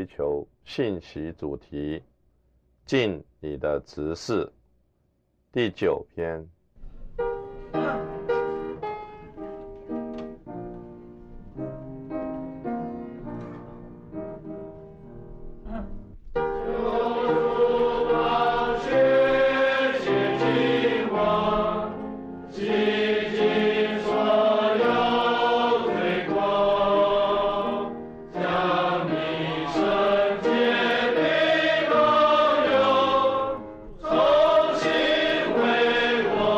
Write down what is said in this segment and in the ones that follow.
地球信息主题，尽你的职事，第9篇。 重新为我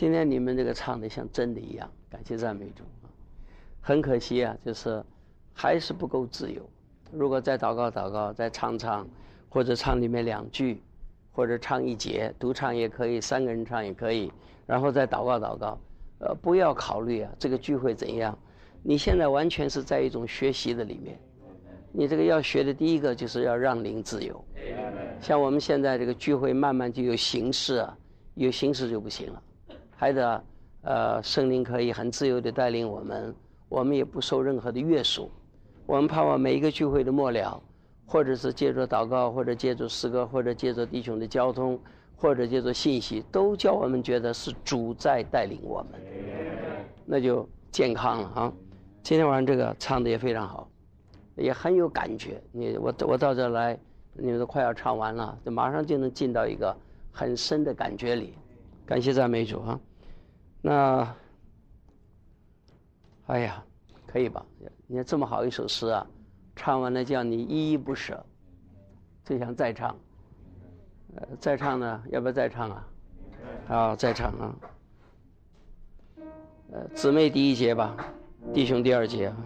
今天你们这个唱的像真的一样，感谢赞美主啊！很可惜啊，就是还是不够自由。如果再祷告，再唱，或者唱里面2句，或者唱1节，独唱也可以，3个人唱也可以，然后再祷告。不要考虑啊这个聚会怎样，你现在完全是在一种学习的里面。你这个要学的第一个就是要让灵自由。像我们现在这个聚会慢慢就有形式啊，有形式就不行了。还得圣灵可以很自由地带领我们，我们也不受任何的约束。我们盼望每一个聚会的末了，或者是借着祷告，或者借着诗歌，或者借着弟兄的交通，或者借着信息，都叫我们觉得是主在带领我们，那就健康了啊！今天晚上这个唱的也非常好，也很有感觉。我到这来，你们都快要唱完了，就马上就能进到一个很深的感觉里。感谢赞美主啊！那，哎呀，可以吧？你看这么好一首诗啊，唱完了叫你依依不舍，就想再唱。再唱呢？要不要再唱啊？好，再唱啊。姊妹第1节吧，弟兄第2节啊。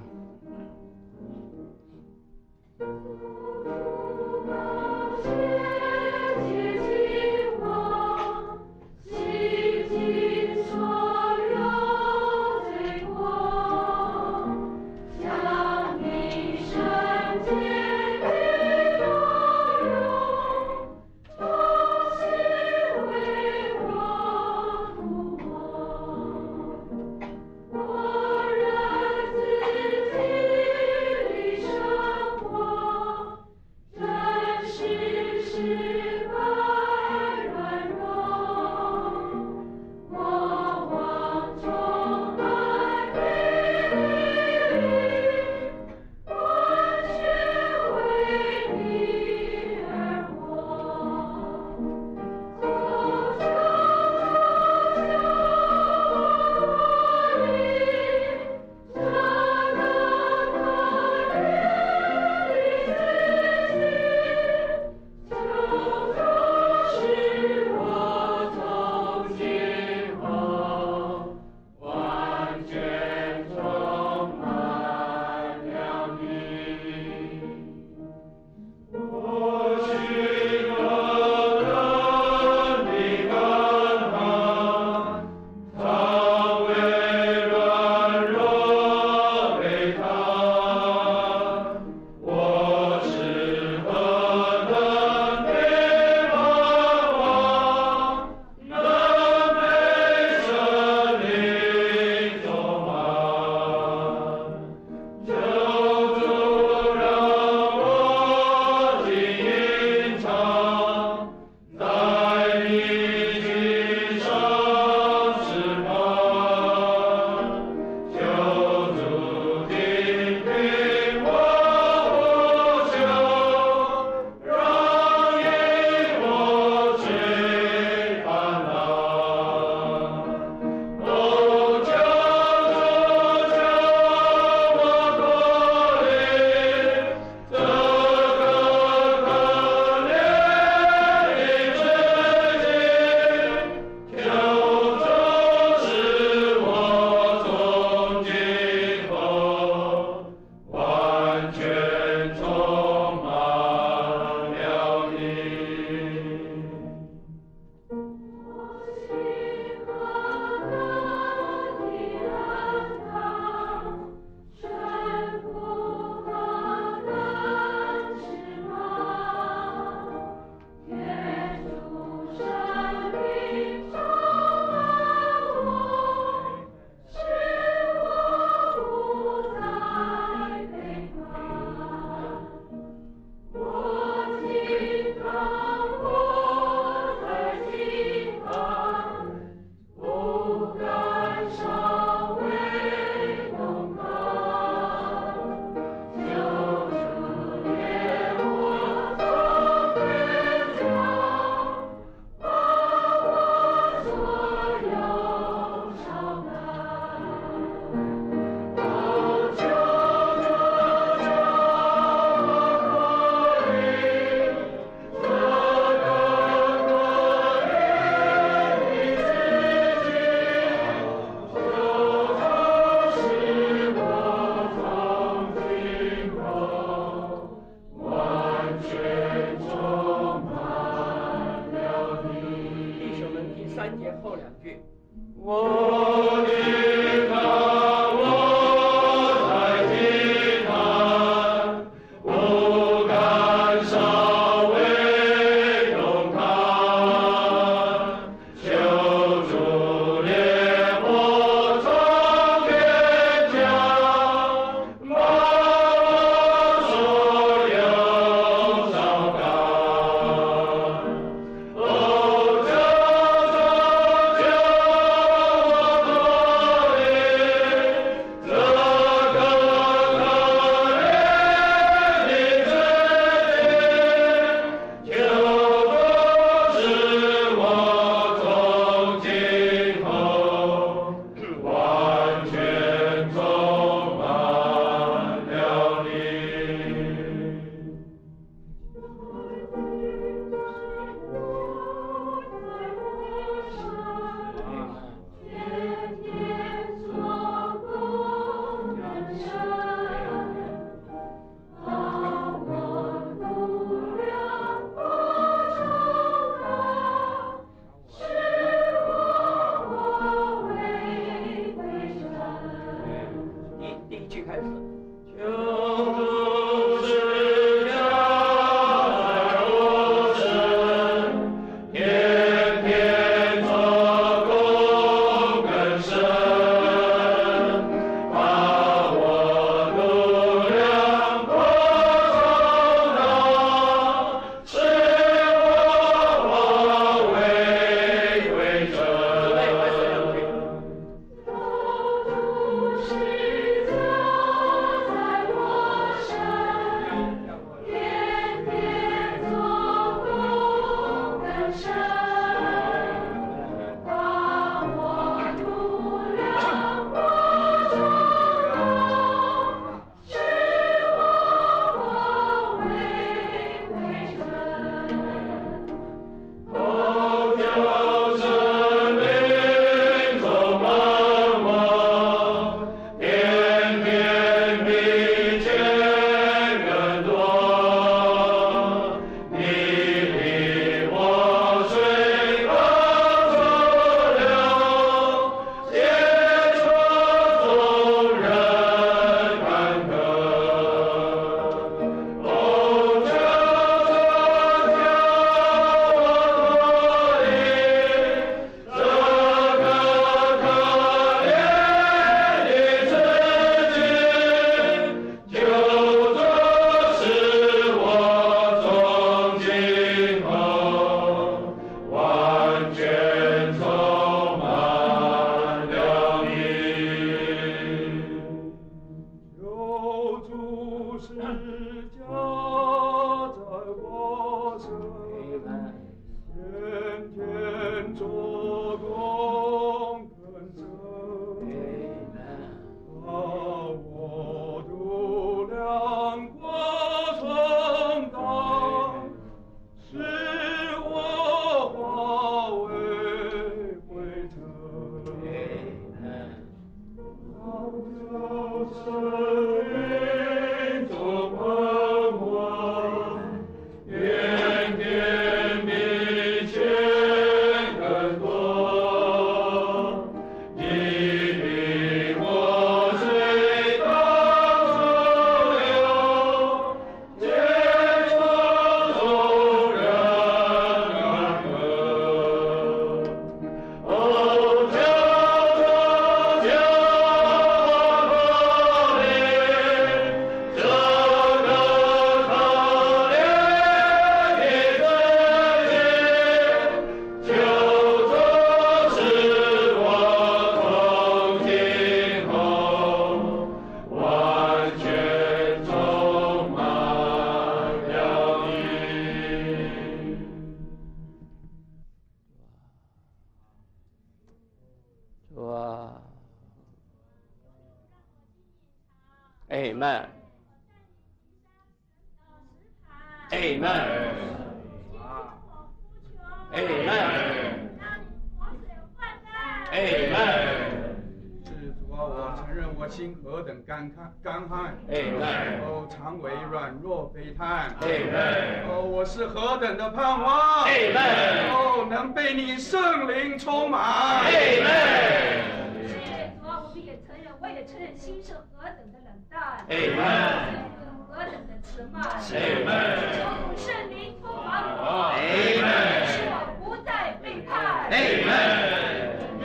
Amen。Amen。Amen。Amen。 是主啊，我承认我心何等干旱。 Amen。 哦，常为软弱悲叹。 Amen。 哦，我是何等的盼望。 Amen。 哦，能被你圣灵充满。 Amen。 主啊，我也承认心是何等的冷淡。 Amen。 何等的迟慢。 Amen。 求圣灵充满我。 Amen。 使我不再背叛。 Amen。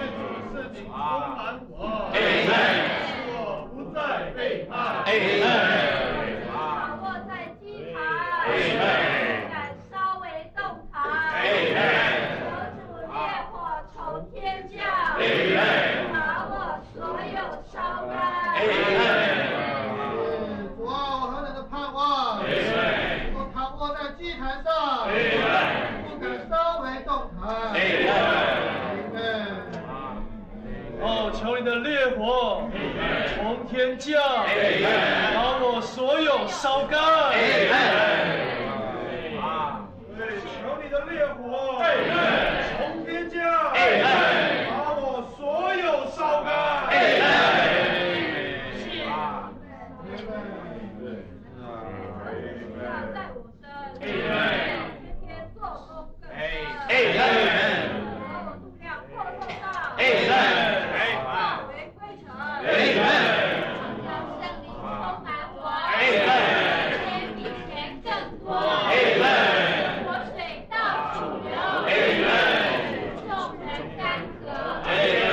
不再背叛。 把握在祭坛，敢稍微动弹。得主烈火从天降，把我所有烧干。 主啊，我何等的盼望！我躺卧在祭坛上，不敢稍微动弹。 哦，求你的烈火从天降，把我所有烧干。 求你的烈火从天降，把我所有烧干。 在我身，天天做工更深。把我度量破透上。化为灰尘。让圣灵充满我。天比前更多。活水到处流。众人干涸。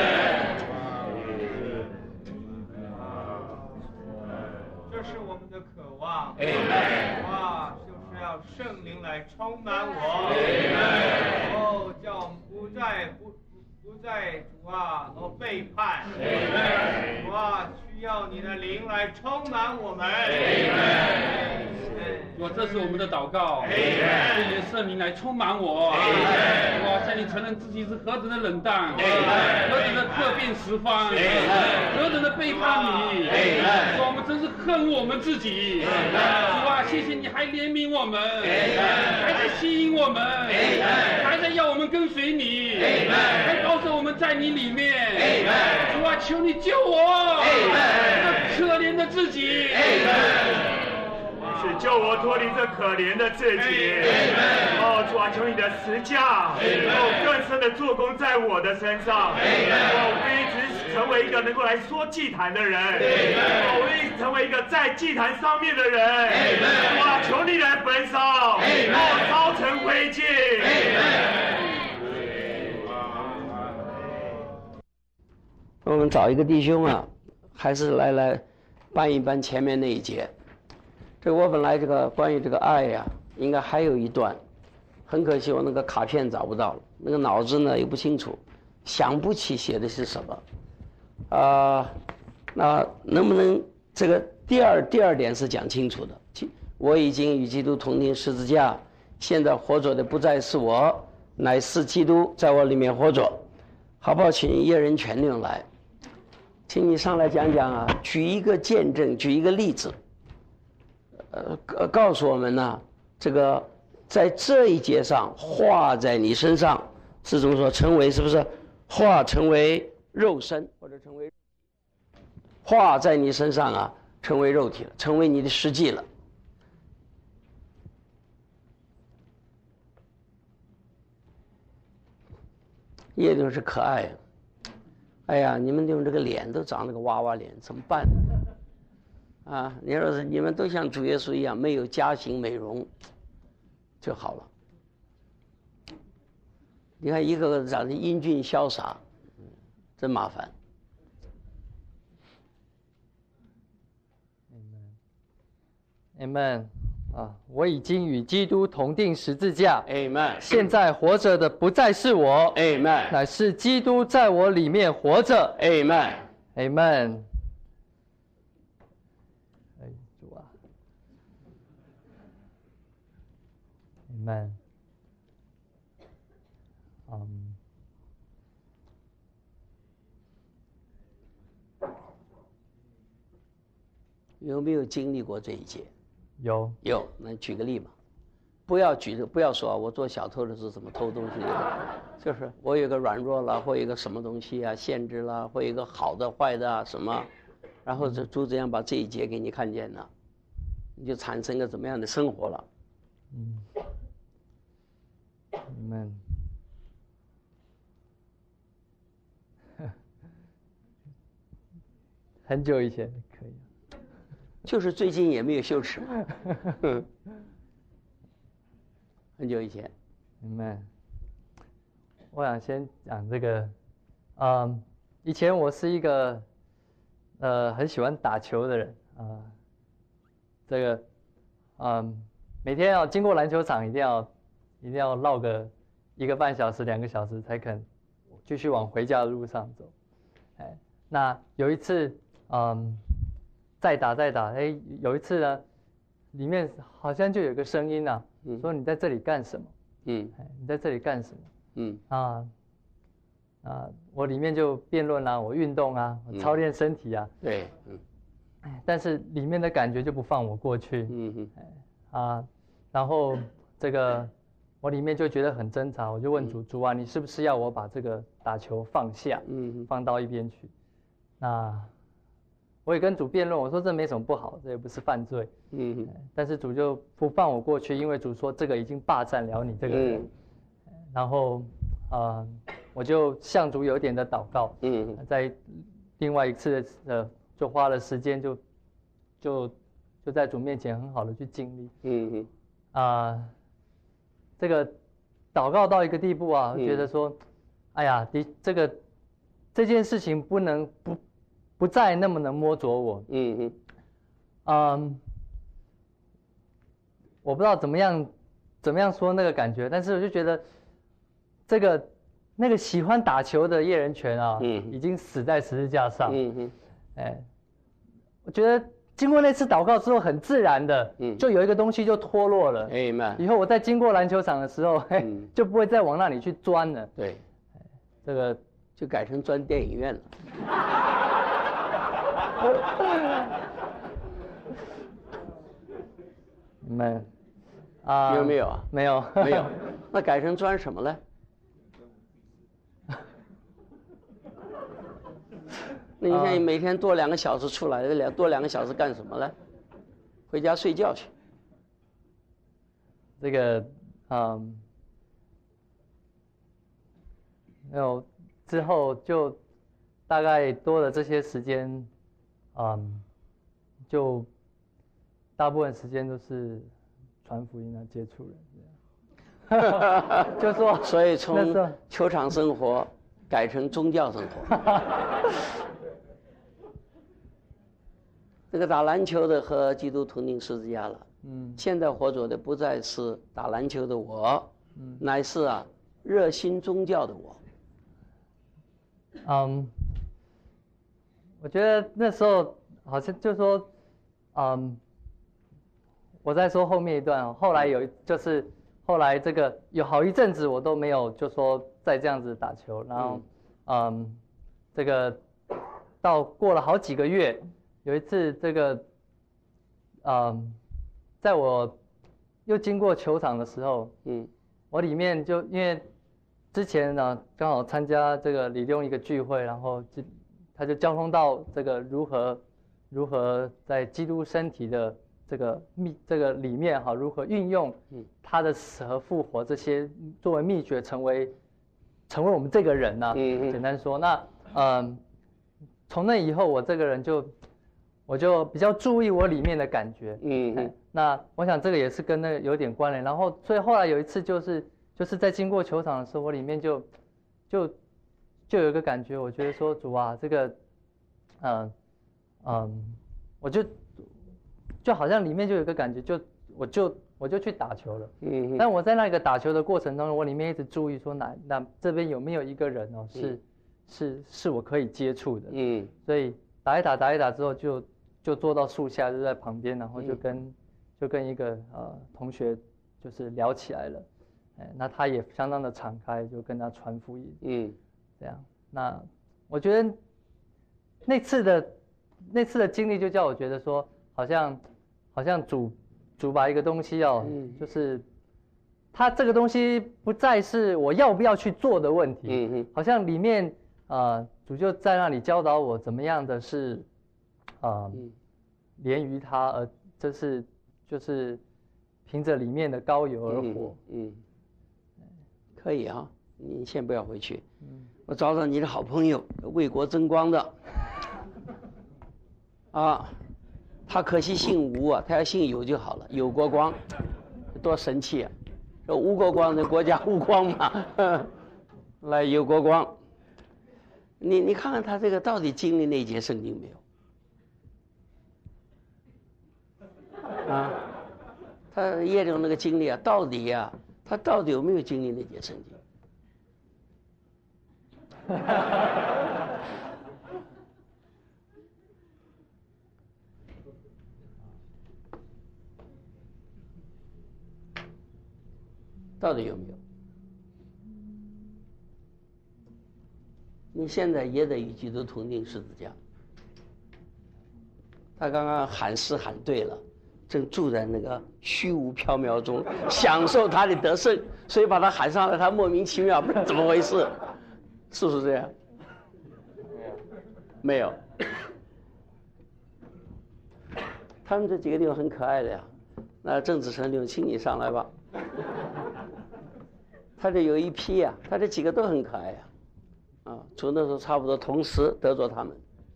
这是我们的渴望。哇，就是要圣灵来充满我。哦，叫我们不再主啊背叛。主啊，需要你的灵来充满我们。 主，这是我们的祷告，愿你的圣灵来充满我。我向你承认自己是何等的冷淡，何等的特变十方，何等的背叛你。主，我们真是恨我们自己。主啊，谢谢你还怜悯我们，还在吸引我们，还在要我们跟随你，还保守我们在你里面。主啊，求你救我，这可怜的自己。 是救我脱离这可怜的自己。哦，主啊，求你的十架，更深的做工在我的身上。我不一直成为一个能够来说祭坛的人，我一直成为一个在祭坛上面的人。哇，求你来焚烧，烧成灰烬。 我们找一个弟兄啊，还是来搬一搬前面那一节。这个我本来这个关于这个爱呀，应该还有一段，很可惜我那个卡片找不到了，那个脑子呢也不清楚，想不起写的是什么。那能不能这个第二点是讲清楚的？我已经与基督同钉十字架，现在活着的不再是我，乃是基督在我里面活着。好不好？请一人全用来，请你上来讲讲啊，举一个见证，举一个例子。告诉我们呢，这个在这一节上化在你身上是怎么说？成为是不是化成为肉身，或者成为化在你身上啊，成为肉体了，成为你的实际了。叶总是可爱，哎呀，你们用这个脸都长了个娃娃脸，怎么办呢？啊，你要是你们都像主耶稣一样没有加型美容就好了。你看一个个长得英俊潇洒，真麻烦。 Amen。啊，我已经与基督同定十字架。 Amen。 现在活着的不再是我。 Amen。 乃是基督在我里面活着。 Amen。 Amen。主啊。Amen。 有没有经历过这一劫？ 有。 有，那举个例嘛。不要说我做小偷的是怎么偷东西的，就是我有个软弱了，或有一个什么东西啊限制了，或有一个好的坏的啊什么，然后主怎样把这一劫给你看见了，你就产生个怎么样的生活了。 Amen。很久以前可以。 就是最近也没有羞耻嘛。很久以前。 Amen。我想先讲这个，以前我是一个很喜欢打球的人啊，这个每天要经过篮球场一定要绕个1个半小时2个小时才肯继续往回家的路上走。那有一次再打，有一次呢，里面好像就有个声音啊，说你在这里干什么？你在这里干什么？我里面就辩论啊，我运动啊，我操练身体啊。 对， 但是里面的感觉就不放我过去。然后这个我里面就觉得很挣扎，我就问主啊，你是不是要我把这个打球放下，放到一边去？那我也跟主辩论，我说这没什么不好，这也不是犯罪。但是主就不放我过去，因为主说这个已经霸占了你这个人。然后我就向主有点的祷告。在另外一次就花了时间就在主面前很好的去经历。这个祷告到一个地步啊，觉得说，哎呀，这件事情不能不再那么能摸着我。我不知道怎么样说那个感觉，但是我就觉得那个喜欢打球的叶仁全啊，已经死在十字架上。我觉得经过那次祷告之后，很自然的，就有一个东西就脱落了。以后我在经过篮球场的时候，就不会再往那里去钻了。 对， 这个就改成钻电影院了。有没有啊？ 没有。 没有。那改成钻什么呢？那你看你每天多2个小时出来，多2个小时干什么呢？回家睡觉去。 这个没有之后就大概多了这些时间，就大部分时间都是传福音啊，接触人，就说， 所以从球场生活改成宗教生活。这个打篮球的和基督同定十字架了。现在活着的不再是打篮球的我，乃是热心宗教的我。 我觉得那时候好像就说，我再说后面一段。后来后来这个有好一阵子我都没有就说再这样子打球，然后这个到过了好几个月，有一次这个在我又经过球场的时候，我里面就因为之前呢刚好参加这个李用一个聚会，然后他就交通到这个如何在基督身体的这个里面如何运用他的死和复活这些作为秘诀，成为我们这个人呢。简单说，那从那以后我这个人我就比较注意我里面的感觉。那我想这个也是跟那个有点关联。然后所以后来有一次就是在经过球场的时候，我里面就有一个感觉，我觉得说主啊，这个我就好像里面就有一个感觉，我就去打球了。但我在那个打球的过程当中，我里面一直注意说那这边有没有一个人哦，是我可以接触的。所以打一打之后就坐到树下，就在旁边，然后就跟一个同学就是聊起来了。那他也相当的敞开，就跟他传福音。这样。那我觉得那次的经历就叫我觉得说， 好像主把一个东西哦，就是它这个东西不再是我要不要去做的问题，好像里面主就在那里教导我怎么样的是连于他，而这是就是凭着里面的高油而活。 可以啊，你先不要回去。我找找你的好朋友，为国争光的。他可惜姓吴啊，他要姓有就好了，有国光，多神气啊！无国光的国家无光嘛，来有国光。你看看他这个到底经历那一节圣经没有？他叶总那个经历啊，到底他到底有没有经历那节圣经？到底有没有？你现在也得与基督同定十字架。他刚刚喊诗喊对了，正住在那个虚无缥缈中，享受他的得胜，所以把他喊上来，他莫名其妙，不知道怎么回事，是不是这样？没有。他们这几个地方很可爱的呀。那郑子成弟兄，请你上来吧。他这有一批他这几个都很可爱从那时候差不多同时得着他们。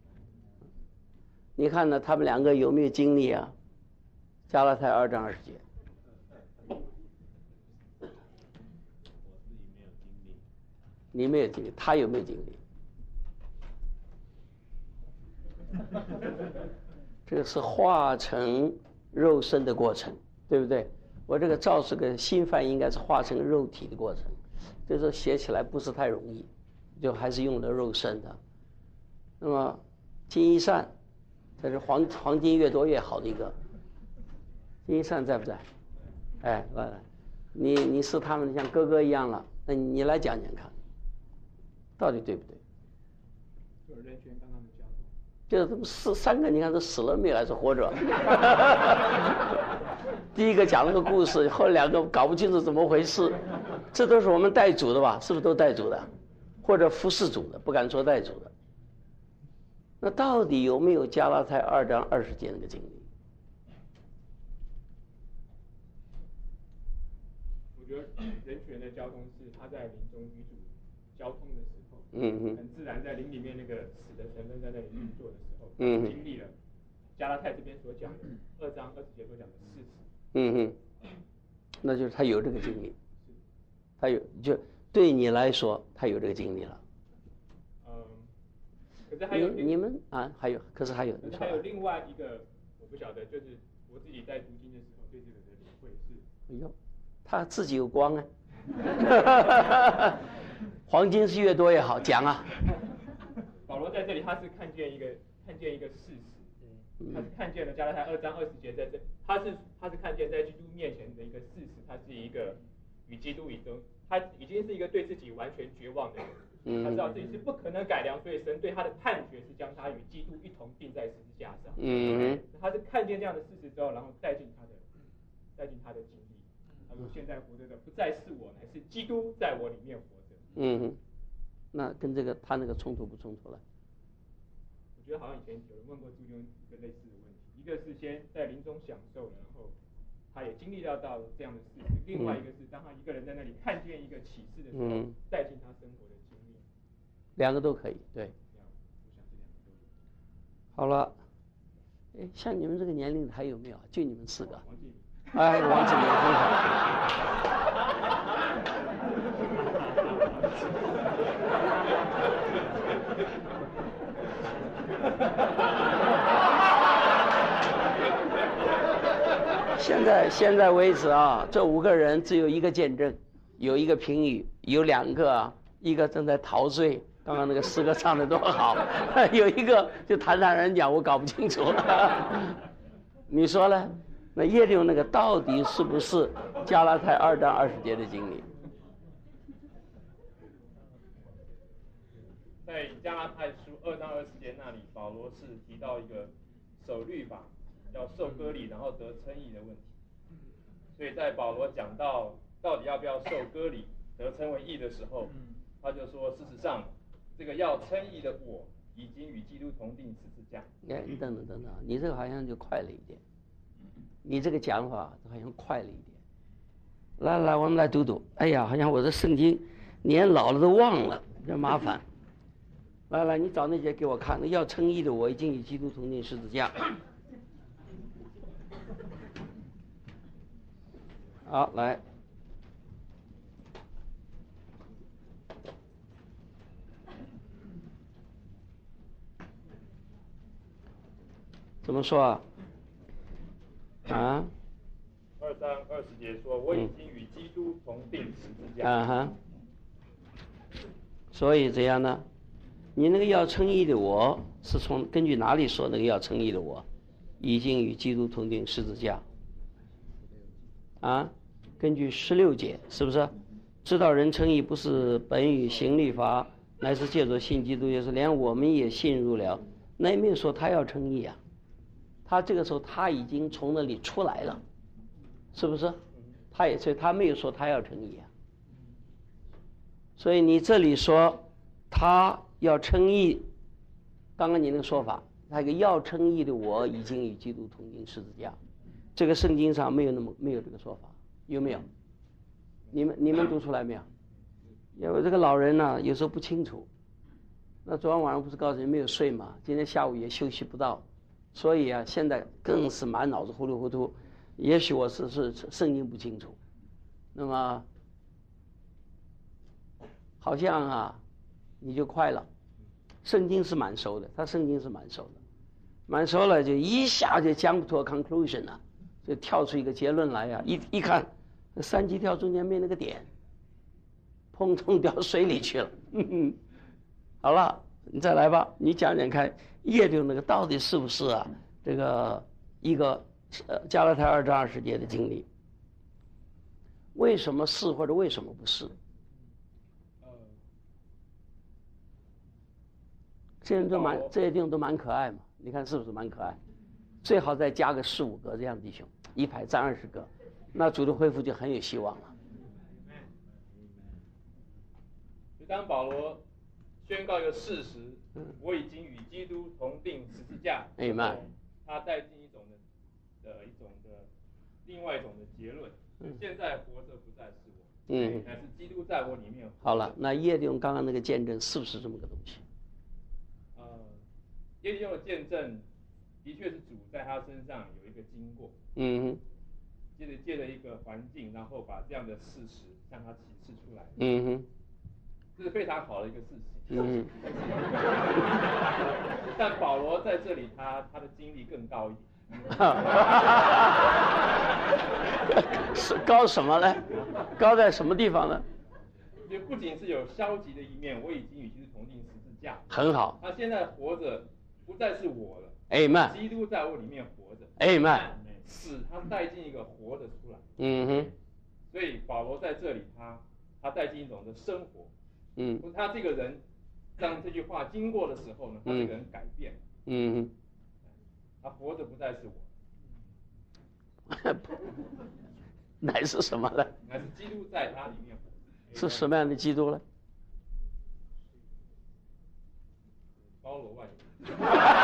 你看呢，他们两个有没有经历加拉太2章20节。你没有经历，他有没有经历？这个是化成肉身的过程，对不对？我这个照是个新翻译，应该是化成肉体的过程，就是写起来不是太容易，就还是用了肉身的。那么金一善，这是黄金越多越好的一个。金一善在不在？来，你是他们像哥哥一样了，那你来讲讲看，到底对不对？ 就是人权刚刚的交通。 就是他们三个，你看都死了没有，还是活着？第一个讲了个故事，后两个搞不清楚怎么回事，这都是我们带主的吧？是不是都带主的，或者服侍主的？不敢说带主的。那到底有没有加拉太2章20节那个经历？ 我觉得人权的交通是他在灵中与主交通的时候，很自然在灵里面那个死的成分在那里运作的时候，经历了加拉太这边所讲的2章20节所讲的事实。 那就是他有这个经历，他有，就对你来说，他有这个经历了。 可是还有你们还有，可是还有另外一个，我不晓得，就是我自己在读经的时候对这个的领会是， 他自己有光黄金是越多越好，讲保罗在这里他是看见一个事实。他是看见了加拉太2章20节在这，他是看见在基督面前的一个事实，他是一个与基督他已经是一个对自己完全绝望的人，他知道自己是不可能改良，所以神对他的判决是将他与基督一同钉在十字架上。他是看见这样的事实之后，然后带进他的经历。他说：“现在活着的不再是我，乃是基督在我里面活着。” 那跟这个他那个冲突不冲突了？ 我觉得好像以前有人问过朱兄一个类似的问题，一个是先在灵中享受了，然后他也经历到这样的事情；另外一个是当他一个人在那里看见一个启示的时候，带进他生活的经历。 两个都可以，对。 我想这两个都有。 好了，像你们这个年龄的还有没有？就你们4个。 王继明。 王继明很好。现在为止这5个人只有一个见证，有一个评语，有2个一个正在陶醉，刚刚那个诗歌唱得多好，有一个就坦坦然讲我搞不清楚。你说呢？那叶利用那个到底是不是加拉太2章20节的经历？ 在加拉太书2章20节那里，保罗是提到一个守律法要受割礼然后得称义的问题。所以在保罗讲到底要不要受割礼得称为义的时候，他就说，事实上这个要称义的我已经与基督同定十字架。 等等，你这个好像就快了一点，你这个讲法好像快了一点。来，我们来读读。哎呀，好像我的圣经年老了都忘了，真麻烦。来，你找那节给我看。要称义的我已经与基督同定十字架。好，来。怎么说啊？23、 20节说，我已经与基督同定十字架。 所以怎样呢？你那个要称义的我是根据哪里说那个要称义的我已经与基督同定十字架？根据16节是不是？知道人称义不是本于行律法，乃是借着信基督，也是连我们也信入了。那也没有说他要称义啊。他这个时候他已经从那里出来了，是不是？所以他没有说他要称义啊。所以你这里说他要称义，刚刚你那个说法，那个要称义的我已经与基督同定十字架，这个圣经上没有这个说法，有没有？你们读出来没有？因为这个老人呢，有时候不清楚。那昨天晚上不是告诉你没有睡嘛？今天下午也休息不到。所以啊，现在更是满脑子糊里糊涂。也许我是圣经不清楚，那么好像啊，你就快了。圣经是蛮熟的，圣经是蛮熟的，蛮熟了就一下就 jump to a conclusion 了，就跳出一个结论来呀。一看，三级跳中间没那个点，砰通掉水里去了。好了，你再来吧，你讲讲看。叶柳那个到底是不是啊？这个一个加拉太2章20节的经历，为什么是或者为什么不是？这些地方都蛮可爱嘛，你看是不是蛮可爱？最好再加个15个这样弟兄，一排站20个，那主的恢复就很有希望了。 当保罗宣告一个事实，我已经与基督同定十字架。他带进另外一种的结论，现在活着不再是我，乃是基督在我里面。 好了，那耶利用刚刚那个见证是不是这么个东西？ 耶利用的见证的确是主在他身上有一个经过，借着一个环境，然后把这样的事实向他启示出来，这是非常好的一个事情。但保罗在这里他的经历更高一点。 是高什么呢？高在什么地方呢？ 就不仅是有消极的一面，我已经与基督同定十字架。 很好。 他现在活着不再是我了。 Amen。 基督在我里面活着。 Amen。 使他带进一个活的出来。所以保罗在这里他带进一种的生活。他这个人当这句话经过的时候呢，他这个人改变。他活着不再是我。 乃是什么呢？ 乃是基督在他里面活。 是什么样的基督呢？ 包罗万有。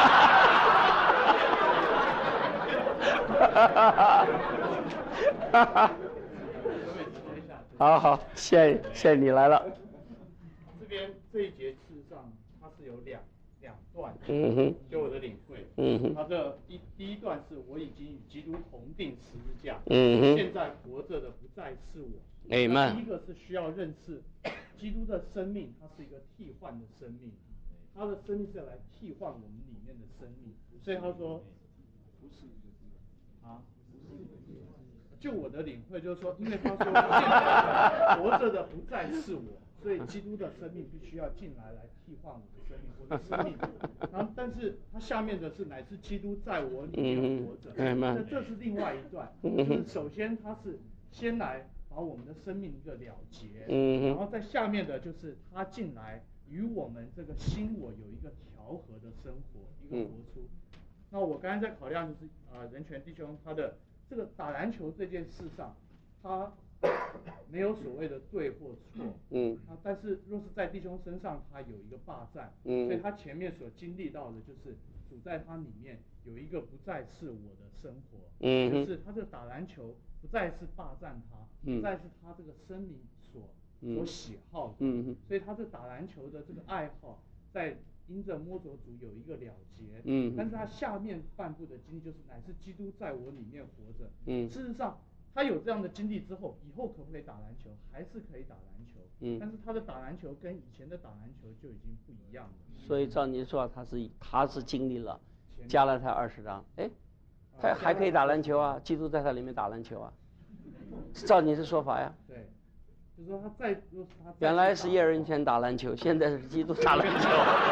好，谢谢你来了。 这边这一节事实上它是有两段，就我的领会，它的第一段是我已经与基督同定十字架，现在活着的不再是我。第一个是需要认识基督的生命，它是一个替换的生命，他的生命是来替换我们里面的生命，所以他说不是啊，就我的领会就是说，因为他说现在活着的不再是我，所以基督的生命必须要进来替换我的生命，我的生命。然后，但是他下面的是乃至基督在我里面活着，那这是另外一段。就是首先他是先来把我们的生命一个了结，然后在下面的就是他进来与我们这个新我有一个调和的生活，一个活出。 那我刚才在考量就是人权弟兄他的这个打篮球这件事上，他没有所谓的对或错，但是若是在弟兄身上他有一个霸占，所以他前面所经历到的就是主在他里面有一个不再是我的生活，就是他这个打篮球不再是霸占他，不再是他这个生命所喜好的，所以他这打篮球的这个爱好在因着摸着主有一个了结，但是他下面半部的经历就是乃是基督在我里面活着，事实上他有这样的经历之后，以后可不可以打篮球？还是可以打篮球，但是他的打篮球跟以前的打篮球就已经不一样了。 所以照你说，他是经历了加拉太20章，哎，他还可以打篮球啊，基督在他里面打篮球啊，照你的说法呀。 对，就是说原来是叶人权打篮球，现在是基督打篮球。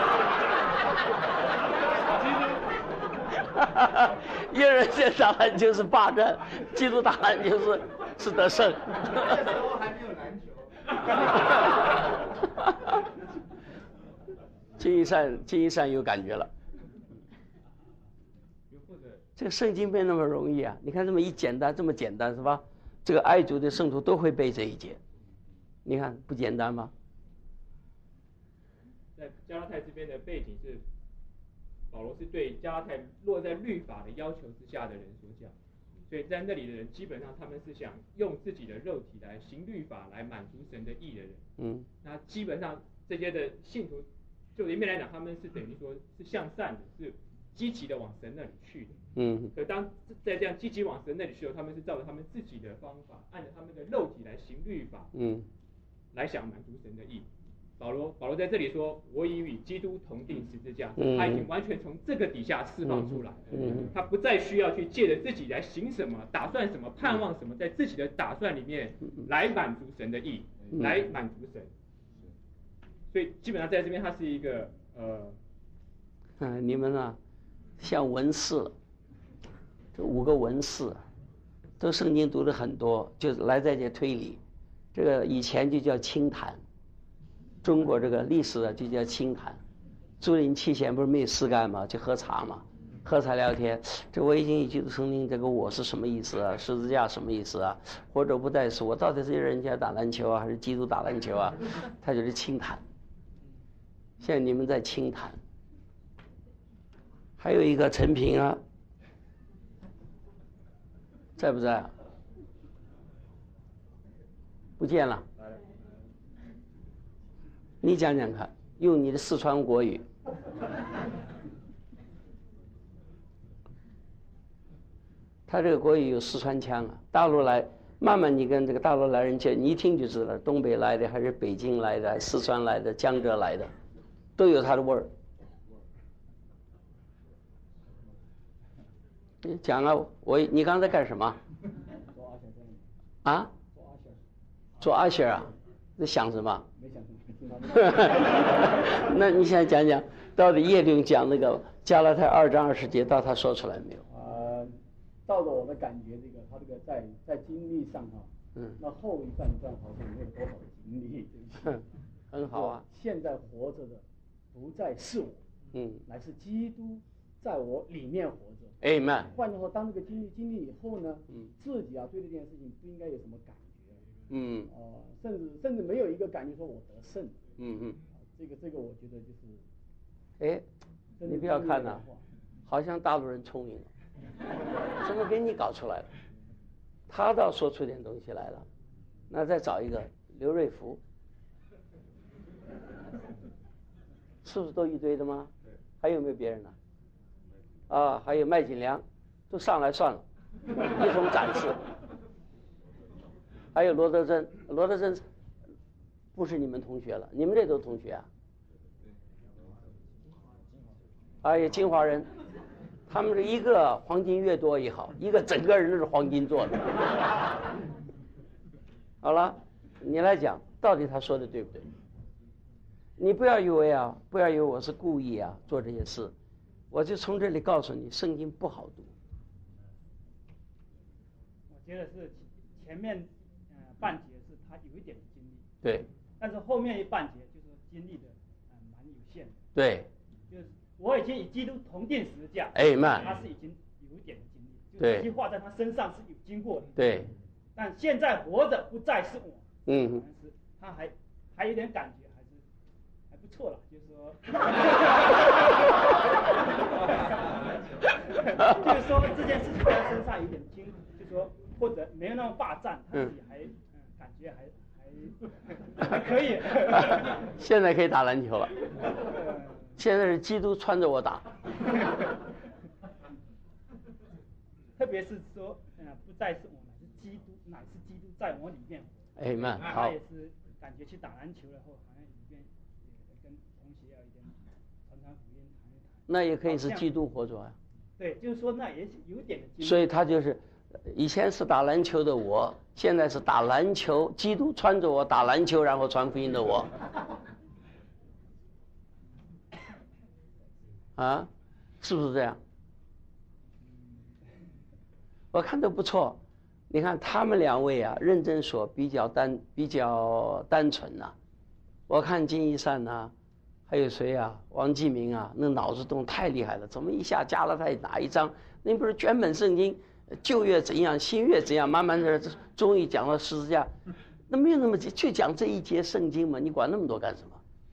叶人权打篮球是霸占，基督打篮球是得胜。 那时候还没有篮球。 金一善有感觉了。这个圣经背那么容易啊？你看这么简单是吧？这个爱主的圣徒都会背这一节，你看不简单吗？ 在加拉太这边的背景是，保罗是对加拉太落在律法的要求之下的人所讲，所以在那里的人基本上他们是想用自己的肉体来行律法来满足神的义的人。那基本上这些的信徒，就一面来讲，他们是等于说是向善的，是积极的往神那里去的。可当在这样积极往神那里去的时候，他们是照着他们自己的方法，按照他们的肉体来行律法，来想满足神的义。保罗在这里说，我已与基督同定十字架，他已经完全从这个底下释放出来了，他不再需要去借着自己来行什么，打算什么，盼望什么，在自己的打算里面来满足神的义，来满足神。所以基本上在这边，它是一个你们呢，像文士，这5个文士，都圣经读的很多，就是来在这推理，这个以前就叫清谈。中国这个历史啊，就叫清谈。竹林七贤不是没有事干嘛，就喝茶嘛，喝茶聊天。这我已经与基督同定，这个我是什么意思啊？十字架什么意思啊？或者不再是我到底是人家打篮球啊，还是基督打篮球啊？他就是清谈。现在你们在清谈。还有一个陈平啊，在不在啊？不见了。你讲讲看，用你的四川国语。他这个国语有四川腔啊，大陆来，慢慢你跟这个大陆来人讲，你一听就知道，东北来的还是北京来的，四川来的，江浙来的，都有他的味儿。你讲啊，你刚才干什么？啊？做阿仙啊？在想什么？没想什么。那你现在讲讲，到底叶灵讲那个加拉太2章20节，到他说出来没有？ 照着我的感觉，这个他这个在经历上哈，那后一段好像没有多少的经历， 很好啊。 现在活着的不再是我，乃是基督在我里面活着。 Amen。 换句话说，当这个经历以后呢，自己对这件事情不应该有什么感觉，甚至没有一个感觉说我得胜，这个我觉得就是， 你不要看呐，好像大陆人聪明了。怎么给你搞出来了？他倒说出点东西来了，那再找一个刘瑞福，是不是都一堆的吗？还有没有别人呢？还有麦锦良，都上来算了，一同展示。还有罗德珍不是你们同学了，你们这都同学啊？还有金华人。他们是一个黄金越多越好，一个整个人都是黄金做的。好了，你来讲，到底他说的对不对？你不要以为我是故意做这些事，我就从这里告诉你，圣经不好读。 我觉得是前面半节是他有一点的经历， 对， 但是后面一半节就是经历的蛮有限的， 对， 就是我已经与基督同定十字架， 他是已经有一点的经历， 对， 这句话在他身上是有经过的， 对。 但现在活着不再是我，但是他还有点感觉，还不错了，就是说，就是说这件事情在他身上有点经，就是说或者没有那么霸占，他自己还感觉还可以。 现在可以打篮球了，现在是基督穿着我打。 特别是说，不再是我，乃是基督在我里面。 好。 他也是感觉去打篮球了后，好像里面跟同学要一点传福音谈一谈。 那也可以是基督活着啊。 对，就是说那也有点的。 所以他就是以前是打篮球的我，现在是打篮球，基督穿着我打篮球，然后传福音的我。啊，是不是这样？我看都不错，你看他们两位啊，认真说比较单纯呐。我看金一善呐，还有谁啊，王继明啊，那脑子动太厉害了，怎么一下加了他哪一章？那不是卷本圣经，旧约怎样，新约怎样，慢慢的终于讲到十字架，那没有那么就讲这一节圣经嘛，你管那么多干什么？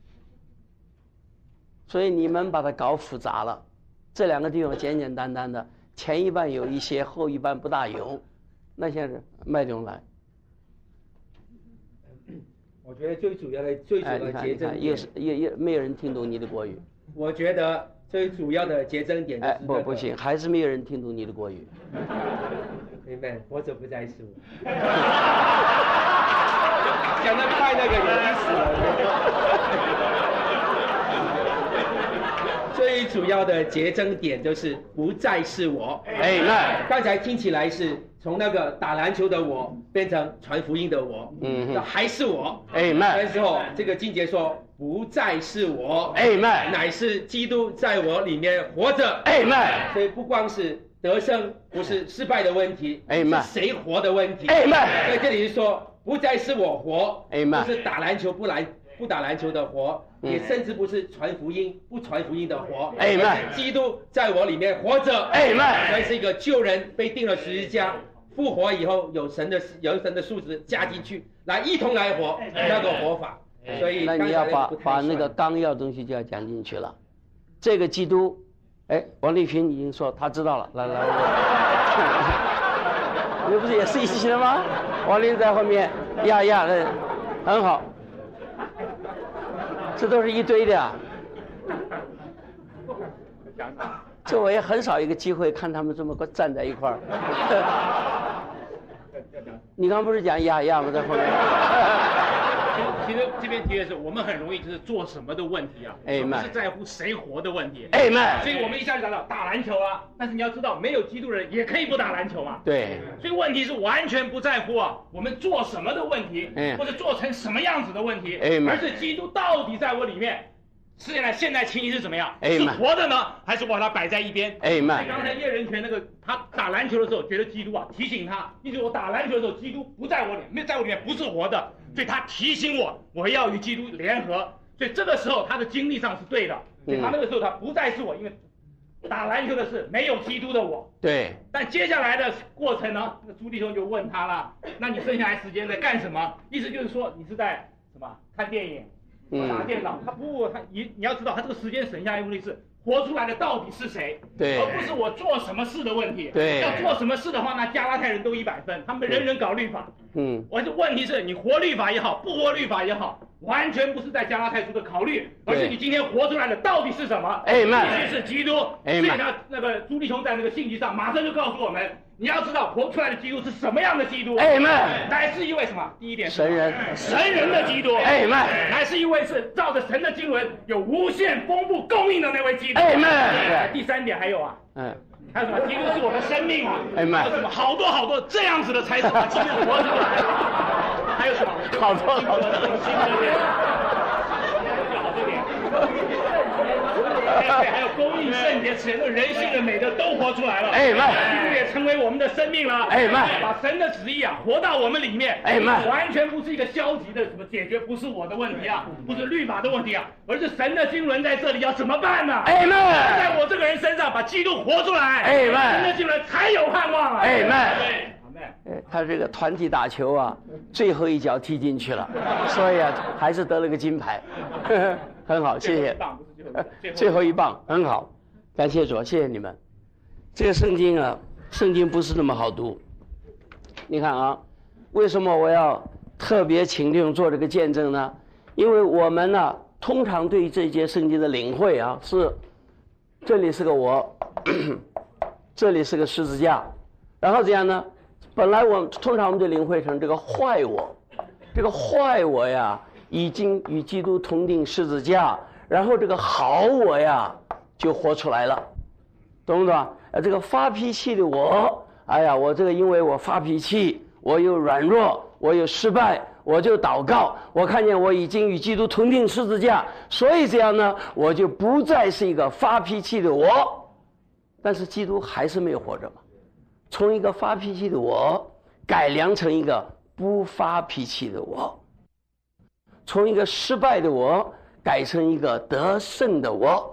所以你们把它搞复杂了，这两个地方简简单单的。前一半有一些，后一半不大有，那现在麦总来。 我觉得最主要的结争点， 又没有人听懂你的国语。 我觉得最主要的结争点就是不行，还是没有人听懂你的国语。 明白，活着不再是我。讲得太那个有意思了。最主要的结争点就是不再是我。刚才听起来是从那个打篮球的我变成传福音的我，那还是我。那时候这个经节说不再是我，乃是基督在我里面活着。所以不光是得胜，不是失败的问题，是谁活的问题。所以这里是说不再是我活，不是打篮球不打篮球的活，也甚至不是传福音不传福音的活，基督在我里面活着，所以是一个救人被钉了十字架，复活以后有神的素质加进去，来一同来活那个活法。所以那你要把那个纲要东西就要讲进去了。这个基督，王立群已经说他知道了，来，你不是也是一起的吗？王林在后面呀，很好。这都是一堆的啊，这我也很少一个机会看他们这么站在一块儿。你刚不是讲呀吗？在后面。 其实这边提的是，我们很容易就是做什么的问题啊，不是在乎谁活的问题。所以我们一下就讲到打篮球啊，但是你要知道，没有基督人也可以不打篮球啊。 对。 所以问题是完全不在乎啊，我们做什么的问题，或者做成什么样子的问题，而是基督到底在我里面。现在情形是怎么样？是活的呢，还是我把它摆在一边？刚才叶仁全那个他打篮球的时候，觉得基督啊提醒他，因为我打篮球的时候，基督不在我里面，在我里面不是活的，所以他提醒我要与基督联合。所以这个时候他的经历上是对的，所以他那个时候他不再是我，因为打篮球的是没有基督的我。 对。但接下来的过程呢，那朱弟兄就问他了，那你剩下来时间在干什么？意思就是说你是在什么看电影？打电脑，你要知道，他这个时间省下来的问题是活出来的到底是谁，而不是我做什么事的问题。要做什么事的话，那加拉太人都100分，他们人人搞律法。我的问题是你活律法也好，不活律法也好，完全不是在加拉太书的考虑，而是你今天活出来的到底是什么？必须是基督。所以呢，那个朱弟兄在那个信息上马上就告诉我们。你要知道活出来的基督是什么样的基督？乃是一位什么？第一点是神人的基督。乃是一位是照着神的经纶有无限丰富供应的那位基督。第3点还有啊，还有什么？基督是我的生命啊。还有什么？好多这样子的才是把基督活出来。还有什么？好多点。 还有公义、圣洁、慈爱、人性的美德都活出来了。基督也成为我们的生命了。把神的旨意啊活到我们里面。完全不是一个消极的什么解决，不是我的问题啊，不是律法的问题啊，而是神的经纶在这里要怎么办呢？在我这个人身上把基督活出来。神的经纶才有盼望啊。 他这个团体打球啊，最后一脚踢进去了，所以啊，还是得了个金牌，很好，谢谢。最后一棒很好，感谢主，谢谢你们。这个圣经啊，圣经不是那么好读。你看啊，为什么我要特别请弟兄做这个见证呢？因为我们呢，通常对这节圣经的领会啊，是这里是个我，这里是个十字架，然后这样呢？本来通常我们就领会成这个坏我，这个坏我呀，已经与基督同定十字架，然后这个好我呀就活出来了，懂不懂？这个发脾气的我，哎呀，我这个因为我发脾气，我有软弱，我有失败，我就祷告，我看见我已经与基督同定十字架，所以这样呢，我就不再是一个发脾气的我，但是基督还是没有活着嘛。从一个发脾气的我改良成一个不发脾气的我，从一个失败的我改成一个得胜的我。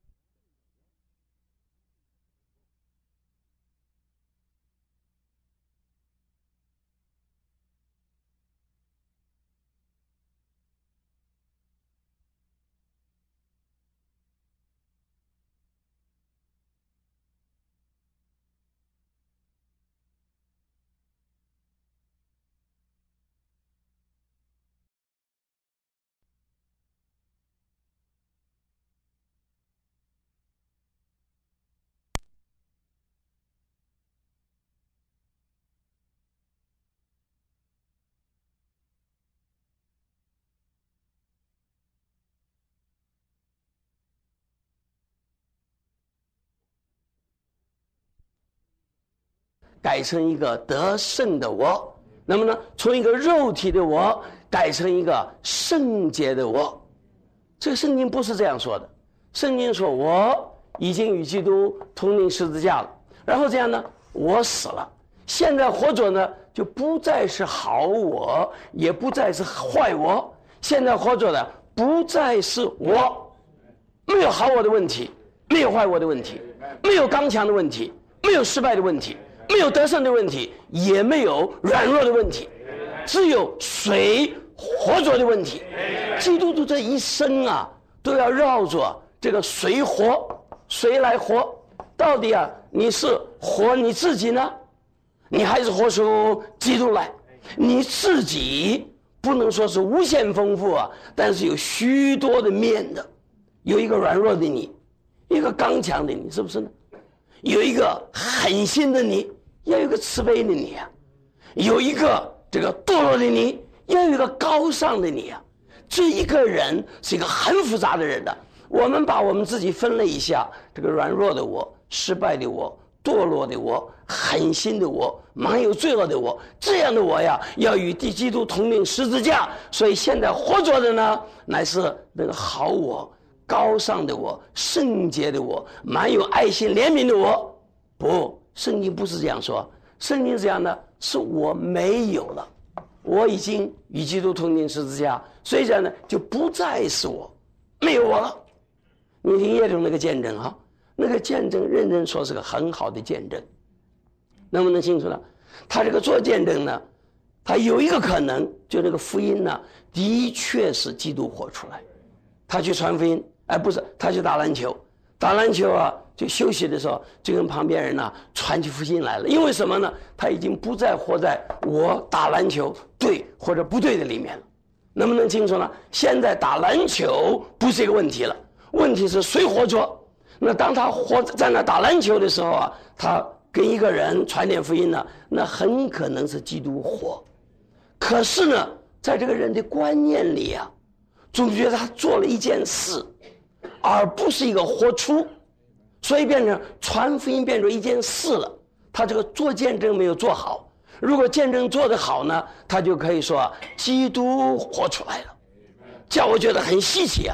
改成一个得胜的我，那么呢，从一个肉体的我改成一个圣洁的我。这个圣经不是这样说的，圣经说我已经与基督同定十字架了，然后这样呢，我死了，现在活着呢就不再是好我，也不再是坏我，现在活着的不再是我，没有好我的问题，没有坏我的问题，没有刚强的问题，没有失败的问题，没有得胜的问题，也没有软弱的问题，只有谁活着的问题。基督徒这一生啊，都要绕着这个谁活，谁来活。到底啊，你是活你自己呢，你还是活出基督来？你自己不能说是无限丰富啊，但是有许多的面的，有一个软弱的你，一个刚强的你，是不是呢？有一个狠心的你，要有一个慈悲的你啊；有一个这个堕落的你，要有一个高尚的你啊。这一个人是一个很复杂的人的。我们把我们自己分类一下，这个软弱的我、失败的我、堕落的我、狠心的我、满有罪恶的我，这样的我呀，要与基督同定十字架。所以现在活着的呢，乃是那个好我、高尚的我、圣洁的我、满有爱心怜悯的我。不，圣经不是这样说，圣经这样呢，是我没有了，我已经与基督同定十字架，所以这样呢，就不再是我，没有我了。你听叶总那个见证啊，那个见证认真说是个很好的见证，能不能清楚呢？他这个做见证呢，他有一个可能，就那个福音呢，的确是基督活出来。他去传福音，不是，他去打篮球，打篮球啊，就休息的时候就跟旁边人呢传起福音来了。因为什么呢？他已经不再活在我打篮球对或者不对的里面了。能不能清楚呢？现在打篮球不是一个问题了，问题是谁活着。那当他活在那打篮球的时候啊，他跟一个人传点福音呢，那很可能是基督活。可是呢，在这个人的观念里啊，总觉得他做了一件事，而不是一个活出，所以变成传福音变成一件事了。他这个做见证没有做好。如果见证做得好呢，他就可以说基督活出来了，叫我觉得很稀奇啊。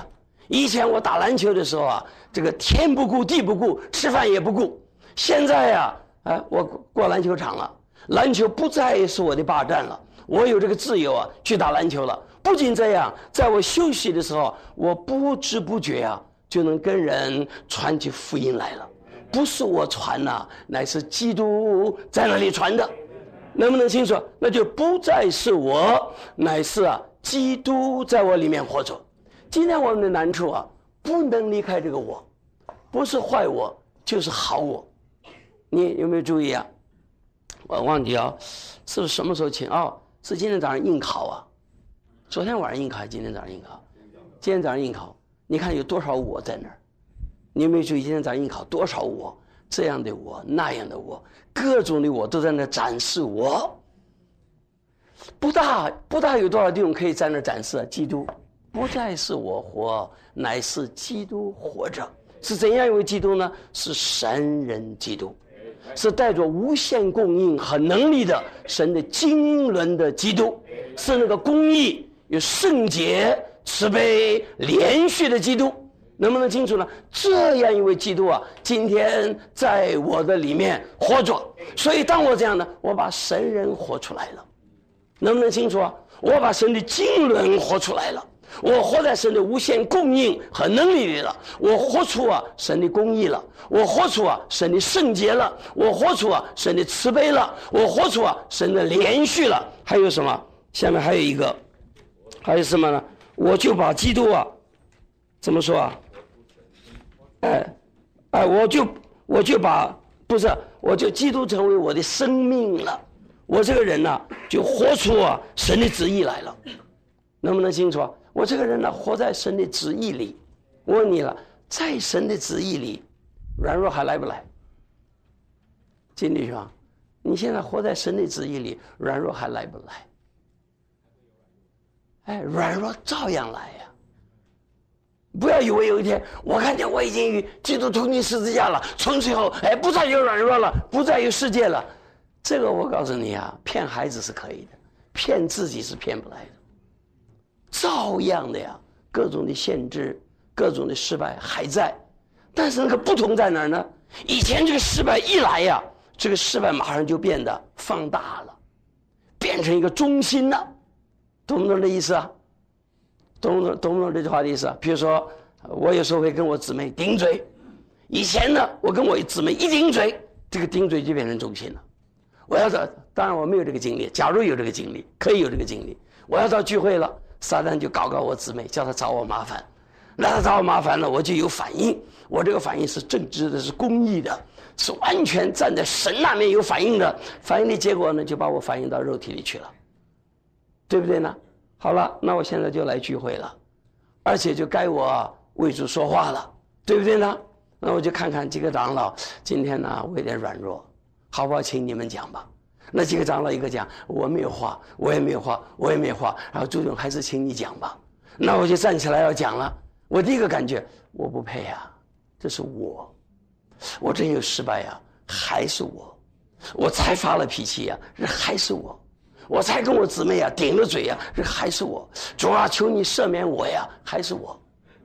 以前我打篮球的时候啊，这个天不顾地不顾，吃饭也不顾。现在呀，我过篮球场了，篮球不再是我的霸占了，我有这个自由啊，去打篮球了。不仅这样，在我休息的时候，我不知不觉啊，就能跟人传起福音来了。不是我传呐，乃是基督在那里传的。能不能清楚？那就不再是我，乃是基督在我里面活着。今天我们的难处啊，不能离开这个我，不是坏我就是好我。你有没有注意啊？我忘记啊，是不是什么时候请？是今天早上应考啊，昨天晚上应考，今天早上应考，今天早上应考，你看有多少我在那儿？你有没有注意今天早上应考多少我？这样的我，那样的我，各种的我都在那展示我。不大有多少地方可以在那展示基督不再是我活，乃是基督活着。是怎样一位基督呢？是神人基督，是带着无限供应和能力的神的经纶的基督，是那个公义有圣洁慈悲连续的基督。能不能清楚呢？这样一位基督啊，今天在我的里面活着。所以当我这样呢，我把神人活出来了。能不能清楚啊？我把神的经纶活出来了，我活在神的无限供应和能力里了，我活出神的公义了，我活出神的圣洁了，我活出神的慈悲了，我活出神的连续了。还有什么？下面还有一个，还有什么呢？我就把基督怎么说啊？我就把不是，我就基督成为我的生命了。我这个人呢，就活出神的旨意来了。能不能清楚啊？我这个人呢，活在神的旨意里。我问你了，在神的旨意里，软弱还来不来？金弟兄，你现在活在神的旨意里，软弱还来不来？软弱照样来呀。不要以为有一天我看见我已经与基督同进十字架了，从此以后不再有软弱了，不再有世界了。这个我告诉你啊，骗孩子是可以的，骗自己是骗不来的。照样的呀，各种的限制，各种的失败还在，但是那个不同在哪儿呢？以前这个失败一来呀，这个失败马上就变得放大了，变成一个中心了。懂不懂这意思啊？懂不懂这句话的意思啊？比如说我有时候会跟我姊妹顶嘴，以前呢我跟我姊妹一顶嘴，这个顶嘴就变成中心了。我要找，当然我没有这个经历，假如有这个经历，可以有这个经历，我要到聚会了，撒旦就搞我姊妹，叫他找我麻烦，那他找我麻烦了，我就有反应，我这个反应是正直的，是公义的，是完全站在神那边有反应的，反应的结果呢就把我反映到肉体里去了，对不对呢？好了，那我现在就来聚会了，而且就该我为主说话了，对不对呢？那我就看看几个长老，今天呢我有点软弱，好不好？请你们讲吧。那几个长老一个讲，我没有话，我也没有话，我也没有话。然后朱总还是请你讲吧。那我就站起来要讲了。我第一个感觉，我不配啊，这是我真有失败呀，还是我才发了脾气呀，这还是我才跟我姊妹呀顶了嘴呀，这还是我。主啊，求你赦免我呀，还是我。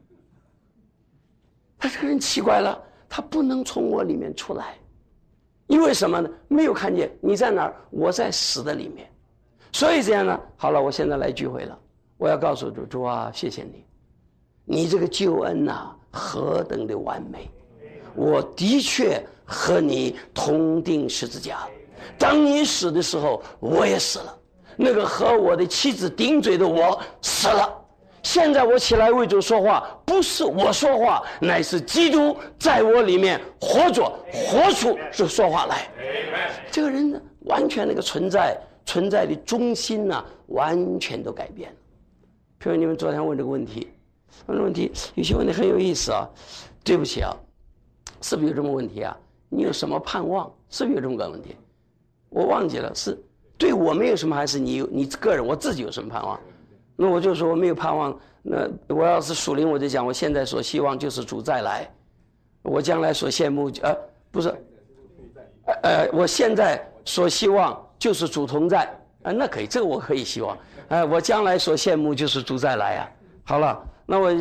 他这个人奇怪了，他不能从我里面出来。因为什么呢？没有看见你在哪儿，我在死的里面。所以这样呢，好了，我现在来聚会了，我要告诉主啊，谢谢你，你这个救恩啊何等的完美，我的确和你同定十字架，当你死的时候我也死了，那个和我的妻子顶嘴的我死了，现在我起来为主说话，不是我说话，乃是基督在我里面活着，活出这说话来。这个人呢，完全那个存在的中心呢，完全都改变了。譬如你们昨天问这个问题，有些问题很有意思啊。对不起啊，是不是有这么问题啊？你有什么盼望？是不是有这么个问题？我忘记了，是对我没有什么，还是你个人我自己有什么盼望？那我就说我没有盼望。那我要是属灵，我就讲我现在所希望就是主再来，我将来所羡慕不是，我现在所希望就是主同在那可以，这个我可以希望我将来所羡慕就是主再来啊。好了，那我就讲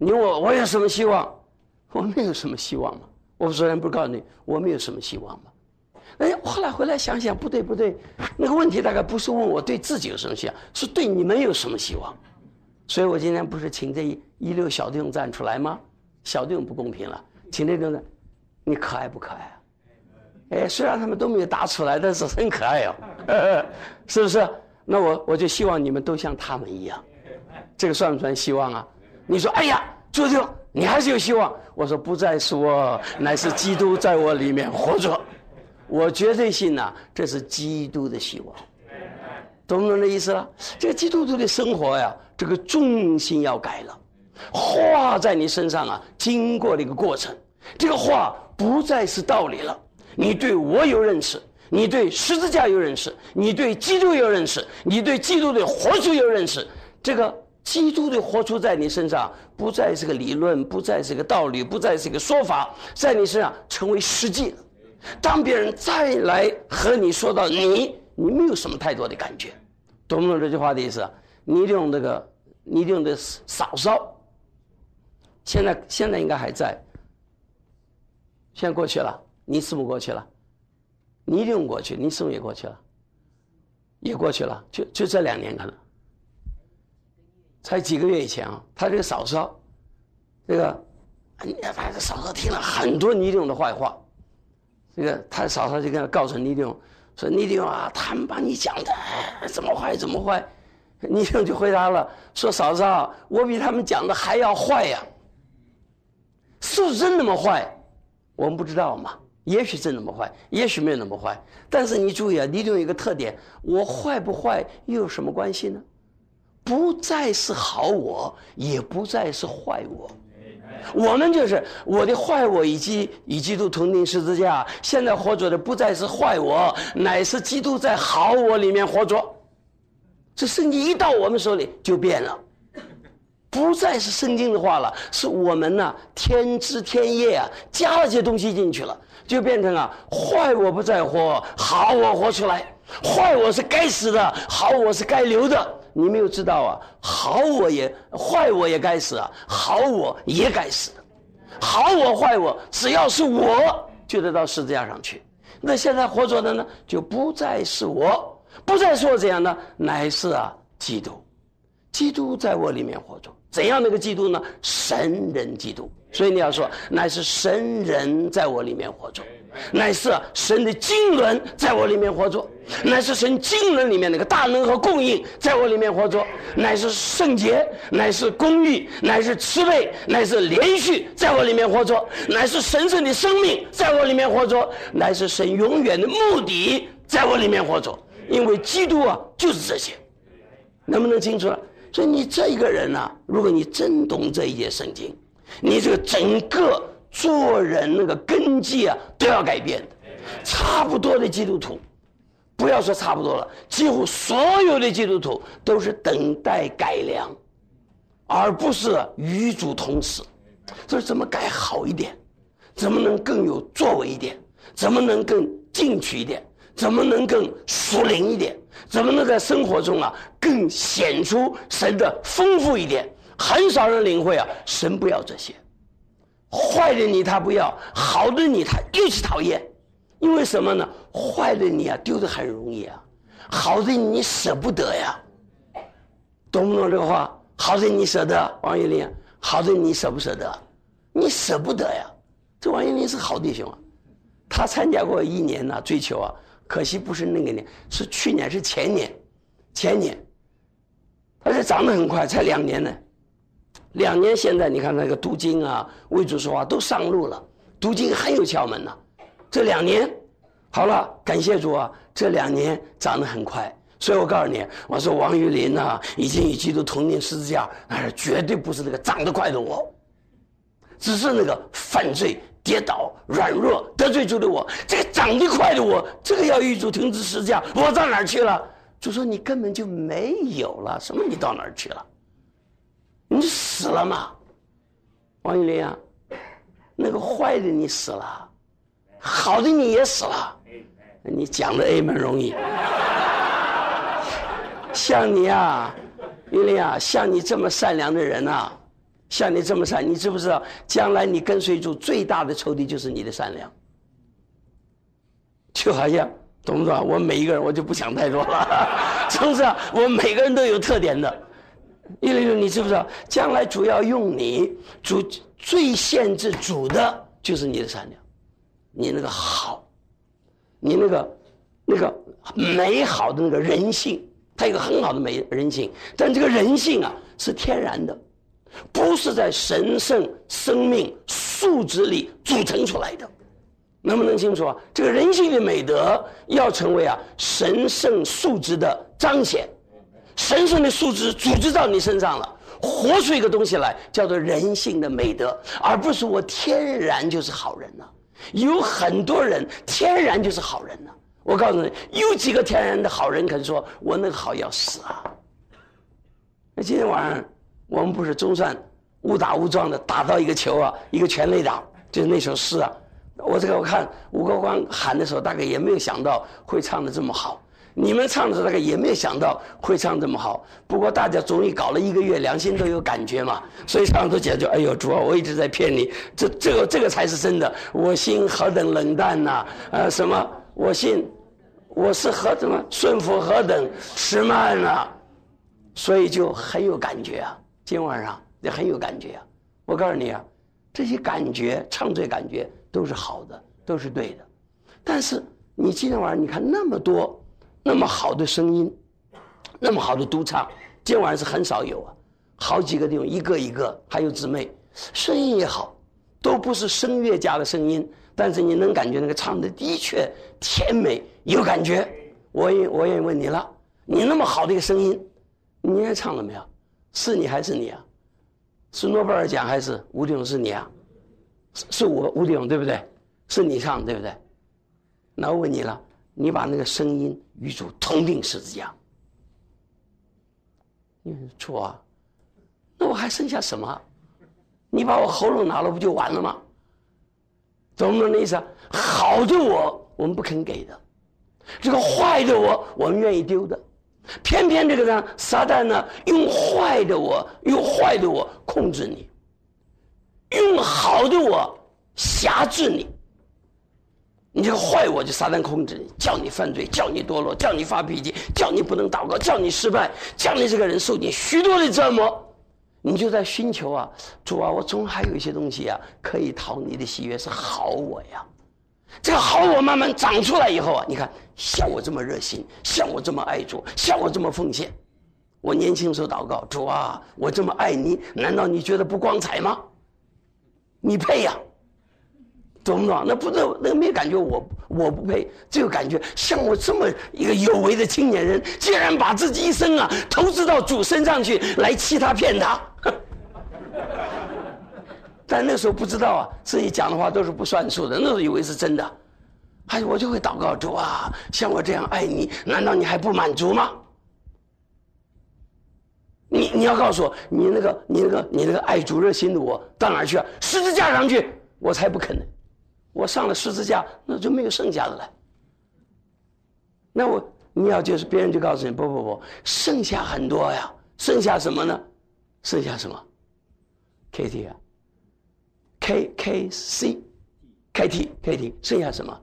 你问我有什么希望？我没有什么希望嘛。我昨天不是告诉你我没有什么希望吗？后来回来想想，不对，那个问题大概不是问我对自己有什么希望，是对你们有什么希望。所以我今天不是请这16小弟兄站出来吗？小弟兄不公平了，请这个你可爱不可爱啊？虽然他们都没有答出来，但是很可爱哦，是不是？那我就希望你们都像他们一样，这个算不算希望啊？你说，哎呀，朱弟兄，你还是有希望。我说，不再是我，乃是基督在我里面活着。我绝对信呐，这是基督的希望，懂不懂这意思了？这个基督徒的生活呀，这个重心要改了。话在你身上啊，经过了一个过程，这个话不再是道理了。你对我有认识，你对十字架有认识，你对基督有认识，你对基督的活出有认识。这个基督的活出在你身上，不再是个理论，不再是个道理，不再是个说法，在你身上成为实际了。当别人再来和你说到你没有什么太多的感觉，懂不懂这句话的意思？你用的嫂嫂，现在应该还在，现在过去了，你师母过去了，你一定过去，你师母也过去了，也过去了，就这2年可能，才几个月以前啊，他这个嫂嫂，这个嫂嫂听了很多倪弟兄的坏话。这个他嫂嫂就跟他告诉倪弟兄说：“倪弟兄啊，他们把你讲的怎么坏。”倪弟兄就回答了说：“嫂嫂，我比他们讲的还要坏呀。”是不是真那么坏？我们不知道嘛，也许真那么坏，也许没有那么坏。但是你注意啊，倪弟兄有一个特点，我坏不坏又有什么关系呢？不再是好我，也不再是坏我。我们就是我的坏我以及与基督同钉十字架，现在活着的不再是坏我，乃是基督在好我里面活着。这圣经一到我们手里就变了，不再是圣经的话了，是我们呢天枝天叶啊加了这些东西进去了，就变成坏我不再活，好我活出来。坏我是该死的，好我是该留的。你没有知道啊，坏我也该死啊，好我也该死的。好我坏我，只要是我就得到十字架上去。那现在活着的呢，就不再是我，不再是我这样的，乃是基督。基督在我里面活着。怎样的一个基督呢？神人基督。所以你要说，乃是神人在我里面活着，乃是神的经纶在我里面活着，乃是神经纶里面那个大能和供应在我里面活着，乃是圣洁，乃是公义，乃是慈悲，乃是连续在我里面活着，乃是神圣的生命在我里面活着，乃是神永远的目的在我里面活着。因为基督就是这些，能不能清楚了？所以你这一个人如果你真懂这一节圣经，你这个整个做人那个根基都要改变的。差不多的基督徒，不要说差不多了，几乎所有的基督徒都是等待改良，而不是与主同死。就是怎么改好一点，怎么能更有作为一点，怎么能更进取一点，怎么能更属灵一点，怎么能在生活中更显出神的丰富一点。很少人领会神不要这些，坏的你他不要，好的你他尤其讨厌。因为什么呢？坏的你丢得很容易好的你舍不得呀。懂不懂这个话？好的你舍得，王玉林，好的你舍不舍得？你舍不得呀。这王玉林是好弟兄他参加过1年追求可惜不是那个年，是去年，是前年，而且长得很快，才2年呢。2年现在你看那个读经为主说话都上路了，读经很有窍门这2年好了，感谢主这2年长得很快。所以我告诉你，我说王玉林已经与基督同钉十字架，绝对不是那个长得快的我，只是那个犯罪跌倒软弱得罪主的我。这个长得快的我，这个要与主同钉十字架，我到哪儿去了？主说你根本就没有了。什么你到哪儿去了？你死了吗？王玉林那个坏的你死了，好的你也死了。你讲的 amen 容易。像你玉林像你这么善良的人像你这么善，你知不知道将来你跟随主最大的仇敌就是你的善良？就好像懂不懂？我每一个人我就不想太多了，是不是啊？我每个人都有特点的。因为你知不知道，将来主要用你，主最限制主的就是你的善良，你那个好，你那个美好的那个人性，它有一个很好的人性，但这个人性啊是天然的，不是在神圣生命素质里组成出来的。能不能清楚啊？这个人性的美德要成为神圣素质的彰显，神圣的素质组织到你身上了，活出一个东西来，叫做人性的美德，而不是我天然就是好人呢。有很多人天然就是好人呢。我告诉你，有几个天然的好人可是说我那个好要死啊。那今天晚上我们不是总算误打误撞的打到一个球啊，一个全垒打，就是那首诗啊。我看吴国光喊的时候，大概也没有想到会唱得这么好。你们唱的时候大概也没有想到会唱这么好。不过大家终于搞了1个月，良心都有感觉嘛，所以唱都解决。哎呦，主啊，我一直在骗你，这个才是真的。我心何等冷淡呐！什么？我信，我是何等顺服何等迟慢啊！所以就很有感觉啊。今晚上也很有感觉啊。我告诉你啊，这些感觉，唱这感觉都是好的，都是对的。但是你今天晚上你看那么多那么好的声音，那么好的独唱，今晚上是很少有啊。好几个地方一个一个，还有姊妹声音也好，都不是声乐家的声音，但是你能感觉那个唱的的确甜美有感觉。我也问你了，你那么好的一个声音，你也唱了没有？是你还是你啊？是诺贝尔奖还是吴迪勇是你啊？是我吴迪勇对不对？是你唱对不对？那我问你了，你把那个声音与主同定十字架，你说主啊，那我还剩下什么？你把我喉咙拿了不就完了吗？懂不懂那意思啊？好的我们不肯给的，这个坏的我们愿意丢的，偏偏这个呢，撒旦呢用坏的我控制你，用好的我辖制你。你这个坏我就撒旦控制你，叫你犯罪，叫你堕落，叫你发脾气，叫你不能祷告，叫你失败，叫你这个人受尽许多的折磨。你就在寻求啊，主啊，我总还有一些东西啊可以讨你的喜悦，是好我呀。这个好我慢慢长出来以后啊，你看像我这么热心，像我这么爱主，像我这么奉献。我年轻时候祷告，主啊，我这么爱你，难道你觉得不光彩吗？你配呀。懂不懂？那个没感觉我不配，只有感觉像我这么一个有为的青年人，竟然把自己一生啊投资到主身上去，来欺他骗他。但那时候不知道啊，自己讲的话都是不算数的，那时候以为是真的。我就会祷告，主啊，像我这样爱你，难道你还不满足吗？你要告诉我，你那个爱主热心的我到哪儿去啊？十字架上去，我才不肯呢。我上了十字架，那就没有剩下的了。那你要就是别人就告诉你，不，剩下很多呀，剩下什么呢？剩下什么 ？KT 啊 ，KT，剩下什么？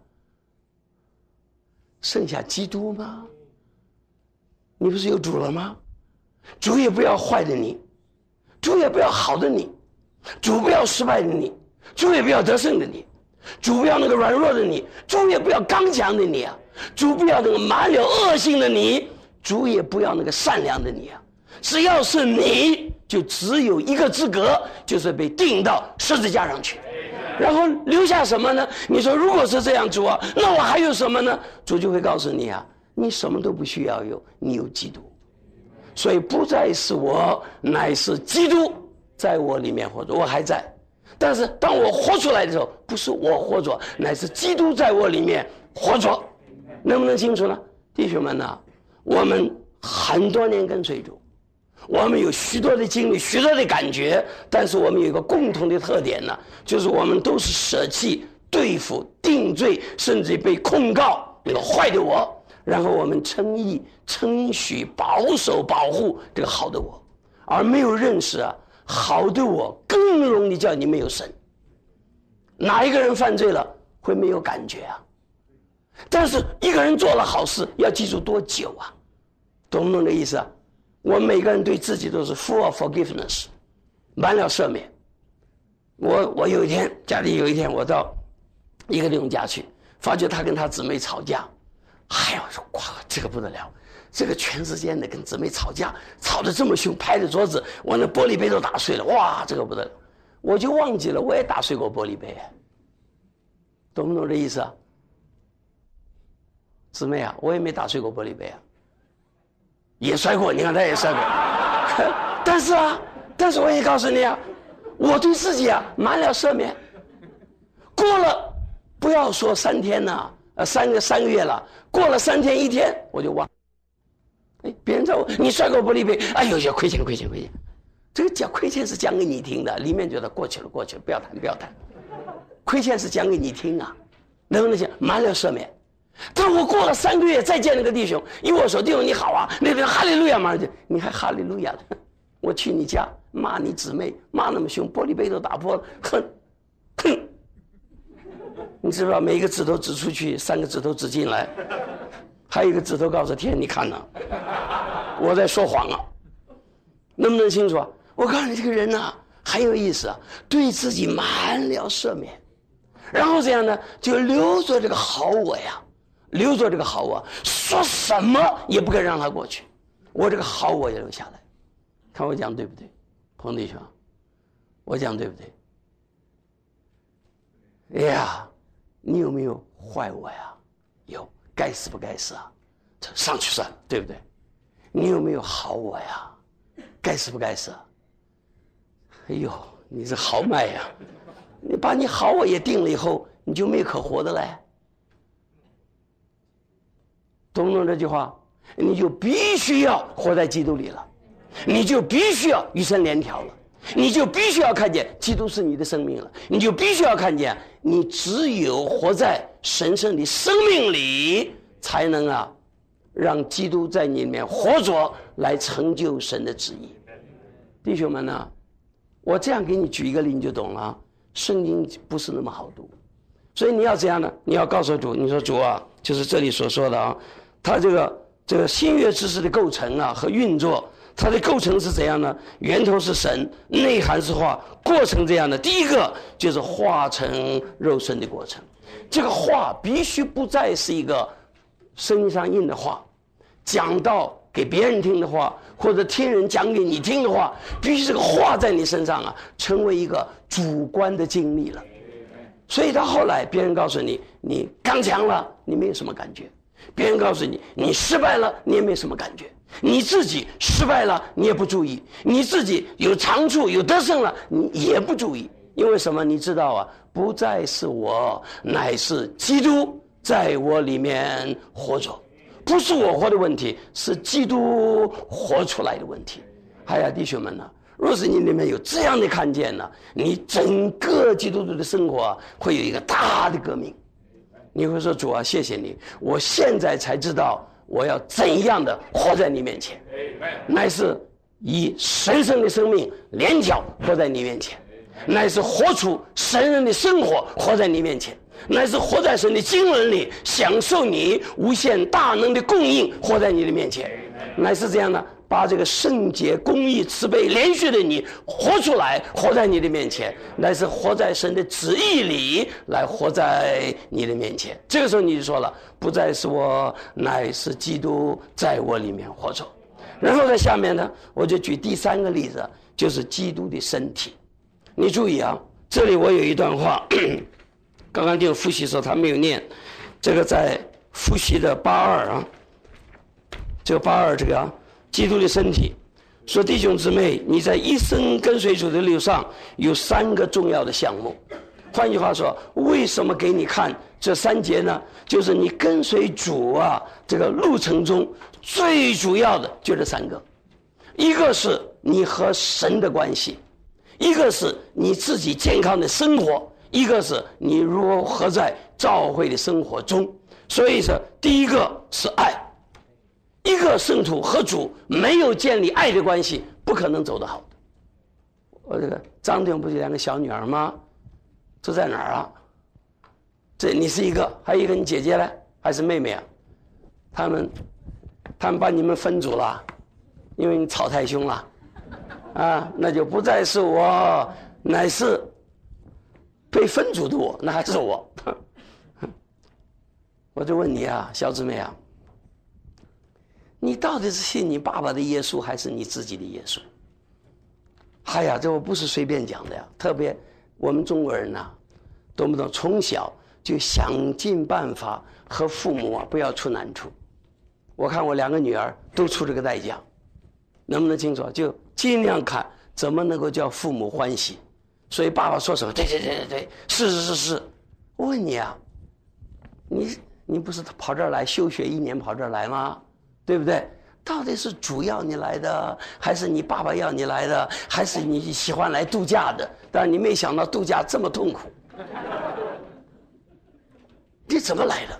剩下基督吗？你不是有主了吗？主也不要坏的你，主也不要好的你，主不要失败的你，主也不要得胜的你。主不要那个软弱的你，主也不要刚强的你啊，主不要那个满了恶性的你，主也不要那个善良的你啊。只要是你，就只有一个资格，就是被钉到十字架上去。然后留下什么呢？你说如果是这样，主啊，那我还有什么呢？主就会告诉你啊，你什么都不需要有，你有基督。所以不再是我，乃是基督在我里面活着，我还在。但是当我活出来的时候，不是我活着，乃是基督在我里面活着。能不能清楚呢？弟兄们呢，我们很多年跟随主，我们有许多的经历，许多的感觉，但是我们有一个共同的特点呢，就是我们都是舍弃对付定罪，甚至被控告那个坏的我，然后我们称义、称许、保守、保护这个好的我，而没有认识啊好的我更容易叫你没有神。哪一个人犯罪了会没有感觉啊？但是一个人做了好事，要记住多久啊？懂不懂这意思啊？我们每个人对自己都是 full of forgiveness， 满了赦免。我有一天，家里有一天我到一个弟兄家去，发觉他跟他姊妹吵架。哎呀，我说哇，这个不得了，这个全世界的跟姊妹吵架，吵得这么凶，拍着桌子，我那玻璃杯都打碎了，哇，这个不得了。我就忘记了，我也打碎过玻璃杯，懂不懂这意思啊？姊妹啊，我也没打碎过玻璃杯啊，也摔过，你看他也摔过。但是我也告诉你啊，我对自己啊满了赦免。过了，不要说3天了，3个月了，过了3天1天我就忘。哎，别人找我，你摔过玻璃杯，哎呦呀，亏欠。这个讲亏欠是讲给你听的，里面觉得过去了，不要谈。亏欠是讲给你听啊，能不能讲满了赦免？但我过了3个月再见那个弟兄，一握手，弟兄你好啊，那边哈利路亚马上就，你还哈利路亚了？我去你家骂你姊妹，骂那么凶，玻璃杯都打破了，哼！你知不知道每一个指头指出去，3个指头指进来，还有一个指头告诉天，你看呢，我在说谎啊，能不能清楚啊？我告诉你，这个人呢很有意思啊，对自己满了赦免，然后这样呢就留着这个好我呀，留着这个好我，说什么也不敢让他过去，我这个好我也留下来。看我讲对不对，彭弟兄？我讲对不对？哎呀，你有没有坏我呀？有，该死不该死啊？这上去算了，对不对？你有没有好我呀？该死不该死啊？哎呦，你是豪迈呀！你把你好我也定了以后，你就没可活的嘞。懂不懂这句话？你就必须要活在基督里了，你就必须要与神连条了，你就必须要看见基督是你的生命了，你就必须要看见你只有活在神圣的生命里，才能让基督在你里面活着，来成就神的旨意。弟兄们呢，我这样给你举一个例你就懂了。圣经不是那么好读，所以你要这样呢，你要告诉主，你说主啊，就是这里所说的他这个新约知识的构成和运作，它的构成是怎样呢？源头是神，内涵是话，过程这样的。第一个就是化成肉身的过程，这个话必须不再是一个圣经上印的话，讲到给别人听的话，或者听人讲给你听的话，必须这个话在你身上成为一个主观的经历了。所以到后来别人告诉你你刚强了，你没有什么感觉，别人告诉你你失败了，你也没什么感觉，你自己失败了你也不注意，你自己有长处有得胜了你也不注意。因为什么？你知道不再是我，乃是基督在我里面活着，不是我活的问题，是基督活出来的问题。哎呀，弟兄们若是你里面有这样的看见你整个基督徒的生活会有一个大的革命。你会说，主啊，谢谢你，我现在才知道我要怎样的活在你面前，乃是以神圣的生命连条活在你面前，乃是活出神人的生活活在你面前，乃是活在神的经纶里，享受你无限大能的供应活在你的面前，乃是这样的，把这个圣洁公义慈悲连续的你活出来，活在你的面前，乃是活在神的旨意里来活在你的面前。这个时候你就说了，不再是我，乃是基督在我里面活着。然后在下面呢，我就举第3个例子，就是基督的身体。你注意这里我有一段话刚刚就复习的时候他没有念，这个在复习的82这个82这个基督的身体说，弟兄姊妹，你在一生跟随主的路上有3个重要的项目。换句话说，为什么给你看这3节呢？就是你跟随主这个路程中最主要的就这3个，一个是你和神的关系，一个是你自己健康的生活，一个是你如何在教会的生活中。所以说第一个是爱，一个圣徒和主没有建立爱的关系不可能走得好的。 我这个张弟兄不是2个小女儿吗？都在哪儿啊？这你是一个，还有一个你姐姐呢，还是妹妹啊？他们把你们分组了，因为你吵太凶了，啊，那就不再是我，乃是被分组的我，那还是我。我就问你啊，小姊妹啊，你到底是信你爸爸的耶稣，还是你自己的耶稣？哎呀，这我不是随便讲的呀，特别我们中国人呐，懂不懂？从小就想尽办法和父母啊不要出难处。我看我2个女儿都出这个代价，能不能清楚？就尽量看怎么能够叫父母欢喜。所以爸爸说什么，对，是。我问你啊，你不是跑这儿来休学1年跑这儿来吗？对不对？到底是主要你来的，还是你爸爸要你来的，还是你喜欢来度假的？但是你没想到度假这么痛苦，你怎么来的？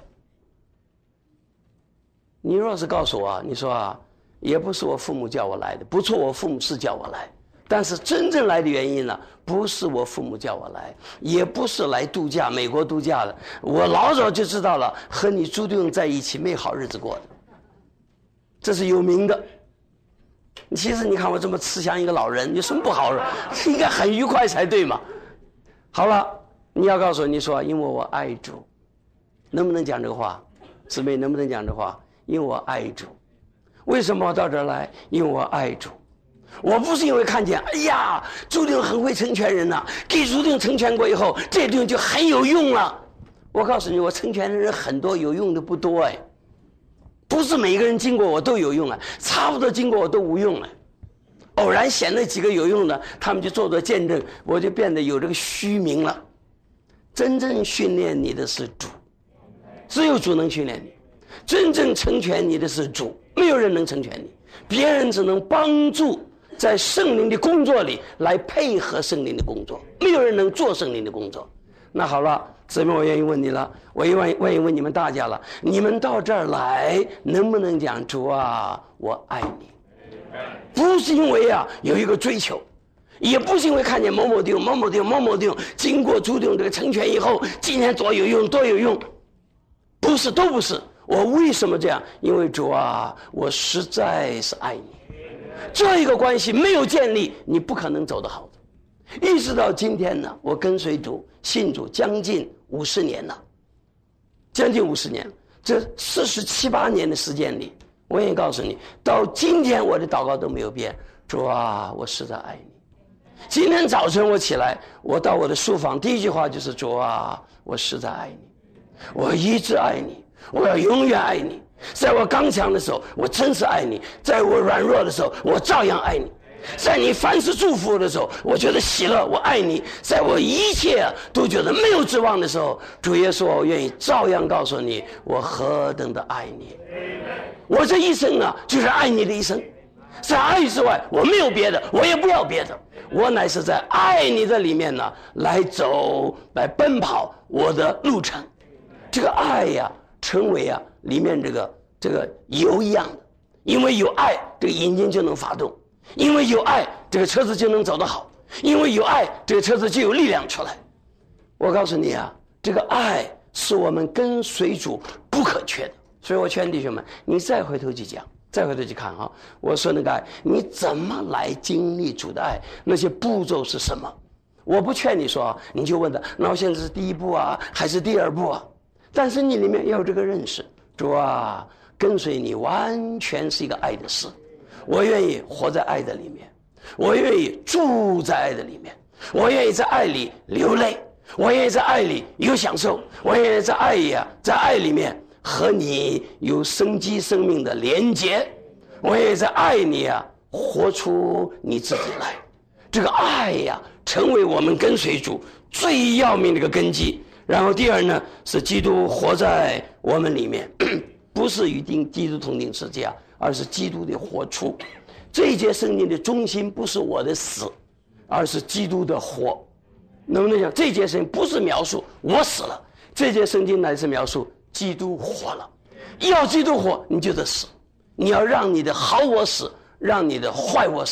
你若是告诉我，你说啊，也不是我父母叫我来的，不错，我父母是叫我来，但是真正来的原因呢，不是我父母叫我来，也不是来度假，美国度假的，我老早就知道了，和你注定在一起没好日子过的。这是有名的。其实你看我这么慈祥一个老人，有什么不好的？应该很愉快才对嘛。好了，你要告诉我，你说因为我爱主，能不能讲这个话？姊妹能不能讲这话？因为我爱主。为什么我到这儿来？因为我爱主。我不是因为看见，哎呀，主定很会成全人呐，给主定成全过以后，这地方就很有用了。我告诉你，我成全的人很多，有用的不多哎。不是每个人经过我都有用啊，差不多经过我都无用了。偶然显得几个有用的，他们就做做见证，我就变得有这个虚名了。真正训练你的是主，只有主能训练你。真正成全你的是主，没有人能成全你，别人只能帮助在圣灵的工作里来配合圣灵的工作，没有人能做圣灵的工作。那好了，姊妹，我愿意问你了，我愿意问你们大家了，你们到这儿来能不能讲主啊，我爱你？不是因为啊有一个追求，也不是因为看见某某弟兄经过主定这个成全以后，今天多有用多有用，不是，都不是。我为什么这样？因为主啊，我实在是爱你。这一个关系没有建立，你不可能走得好的。一直到今天呢，我跟随主信主将近50年了，将近50年，这47、8年的时间里，我愿意告诉你，到今天我的祷告都没有变。主啊，我实在爱你。今天早晨我起来，我到我的书房，第一句话就是主啊，我实在爱你，我一直爱你，我要永远爱你。在我刚强的时候，我真是爱你；在我软弱的时候，我照样爱你。在你凡事祝福的时候，我觉得喜乐，我爱你；在我一切都觉得没有指望的时候，主耶稣，我愿意照样告诉你，我何等的爱你。我这一生啊，就是爱你的一生，在爱之外，我没有别的，我也不要别的，我乃是在爱你的里面呢，来走，来奔跑我的路程。这个爱呀，成为啊里面这个油一样的，因为有爱，这个引擎就能发动。因为有爱，这个车子就能走得好；因为有爱，这个车子就有力量出来。我告诉你啊，这个爱是我们跟随主不可缺的。所以我劝弟兄们，你再回头去讲，再回头去看啊，我说那个爱，你怎么来经历主的爱？那些步骤是什么？我不劝你说啊，你就问他，那我现在是第一步啊，还是第二步啊？但是你里面要有这个认识，主啊，跟随你完全是一个爱的事。我愿意活在爱的里面，我愿意住在爱的里面，我愿意在爱里流泪，我愿意在爱里有享受，我愿意在爱里面和你有生机生命的连结，我愿意在爱里啊活出你自己来。这个爱呀，成为我们跟随主最要命的一个根基。然后第二呢，是基督活在我们里面，不是与基督同定十字架，而是基督的活出。这一节圣经的中心不是我的死，而是基督的活。能不能讲，这节圣经不是描述我死了，这节圣经乃是描述基督活了。要基督活，你就得死，你要让你的好我死，让你的坏我死，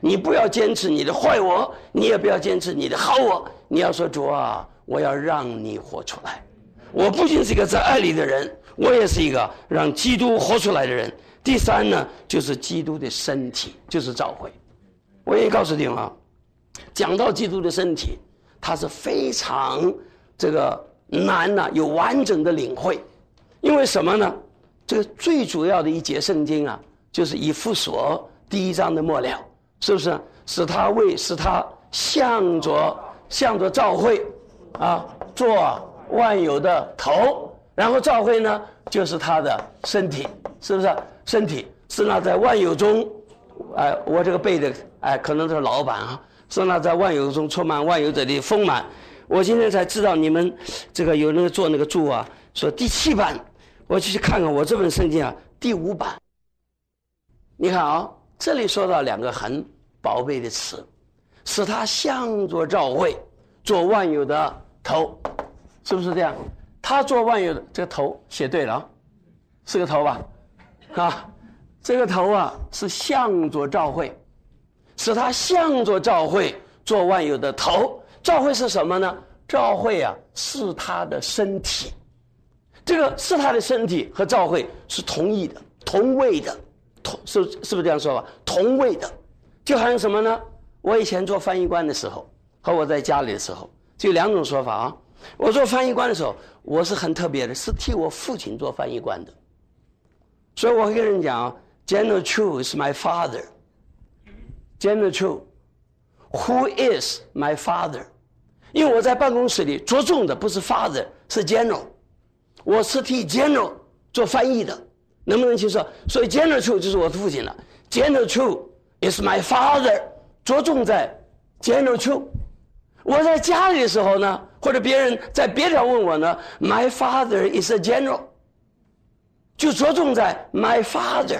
你不要坚持你的坏我，你也不要坚持你的好我，你要说主啊，我要让你活出来。我不仅是一个在爱里的人，我也是一个让基督活出来的人。第三呢，就是基督的身体，就是教会。我也告诉你们啊，讲到基督的身体，它是非常这个难呢，有完整的领会。因为什么呢？这个最主要的一节圣经啊，就是以弗所第1章的末了，是不是？使他向着教会啊，做万有的头，然后教会呢，就是他的身体，是不是？身体是那在万有中，我这个背的可能是老板啊，是那在万有中充满万有者的丰满。我今天才知道你们这个有那个做那个注啊，说第7版，我去看看我这本圣经啊，第5版。你看啊，这里说到2个很宝贝的词，使他向着教会做万有的头，是不是这样？他做万有的，这个头写对了啊，是个头吧？啊，这个头啊是向着教会，使他向着教会做万有的头。教会是什么呢？教会啊是他的身体，这个是他的身体和教会是同义的、同位的，是不是这样说吧？同位的，就好像什么呢？我以前做翻译官的时候和我在家里的时候，就2种说法啊。我做翻译官的时候，我是很特别的，是替我父亲做翻译官的。所以我会跟人讲 General Chu is my father. General Chu, who is my father? 因为我在办公室里着重的不是 father， 是 general， 我是替 general 做翻译的，能不能清楚？所以 General Chu 就是我的父亲了。General Chu is my father， 着重在 General Chu。我在家里的时候呢，或者别人在别地方问我呢 ，My father is a general。就着重在 my father，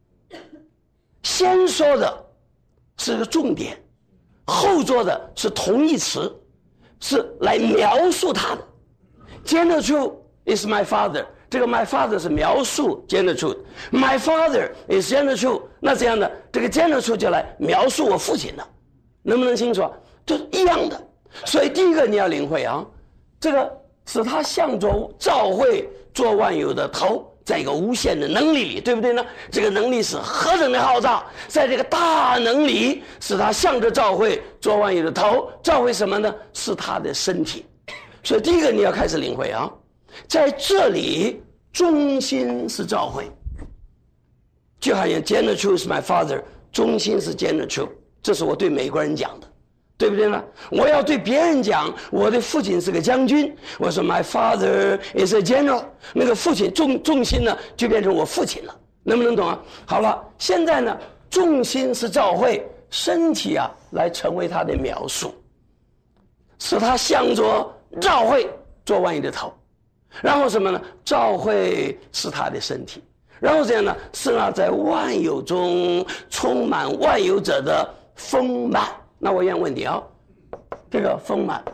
先说的是个重点，后做的是同义词，是来描述他的。General Chu is my father， 这个 my father 是描述 General Chu，my father is General Chu， 那这样的这个 General Chu 就来描述我父亲的，能不能清楚？就是一样的。所以第一个你要领会啊，这个使他向着教会做万有的头。在一个无限的能力里，对不对呢？这个能力是何等的浩大，在这个大能里使他向着教会做万有的头。教会什么呢？是他的身体。所以第一个你要开始领会啊，在这里中心是教会，就好像 General Chu is my father， 中心是 General Chu， 这是我对美国人讲的，对不对呢？我要对别人讲，我的父亲是个将军，我说 My father is a general， 那个父亲重心呢就变成我父亲了，能不能懂啊？好了，现在呢，重心是教会，身体啊来成为他的描述，使他向着教会做万有的头，然后什么呢？教会是他的身体，然后这样呢，是他在万有中充满万有者的丰满。那我问问题啊，这个丰满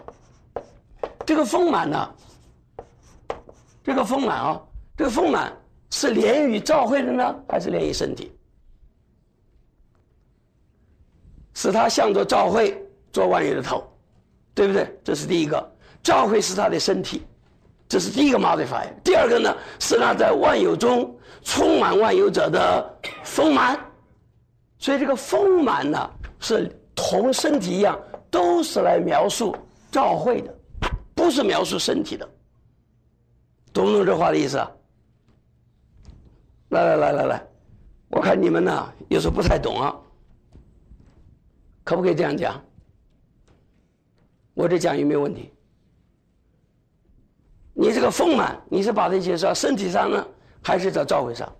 呢？这个丰满是连于教会的呢，还是连于身体？使他向着教会做万有的头，对不对？这是第一个，教会是他的身体，这是第一个 modifier。第二个呢，是他在万有中充满万有者的丰满。所以这个丰满呢，是同身体一样，都是来描述教会的，不是描述身体的。懂不懂这话的意思啊？来，我看你们呢有时候不太懂啊，可不可以这样讲？我这讲有没有问题？你这个丰满，你是把它介绍身体上呢，还是在教会上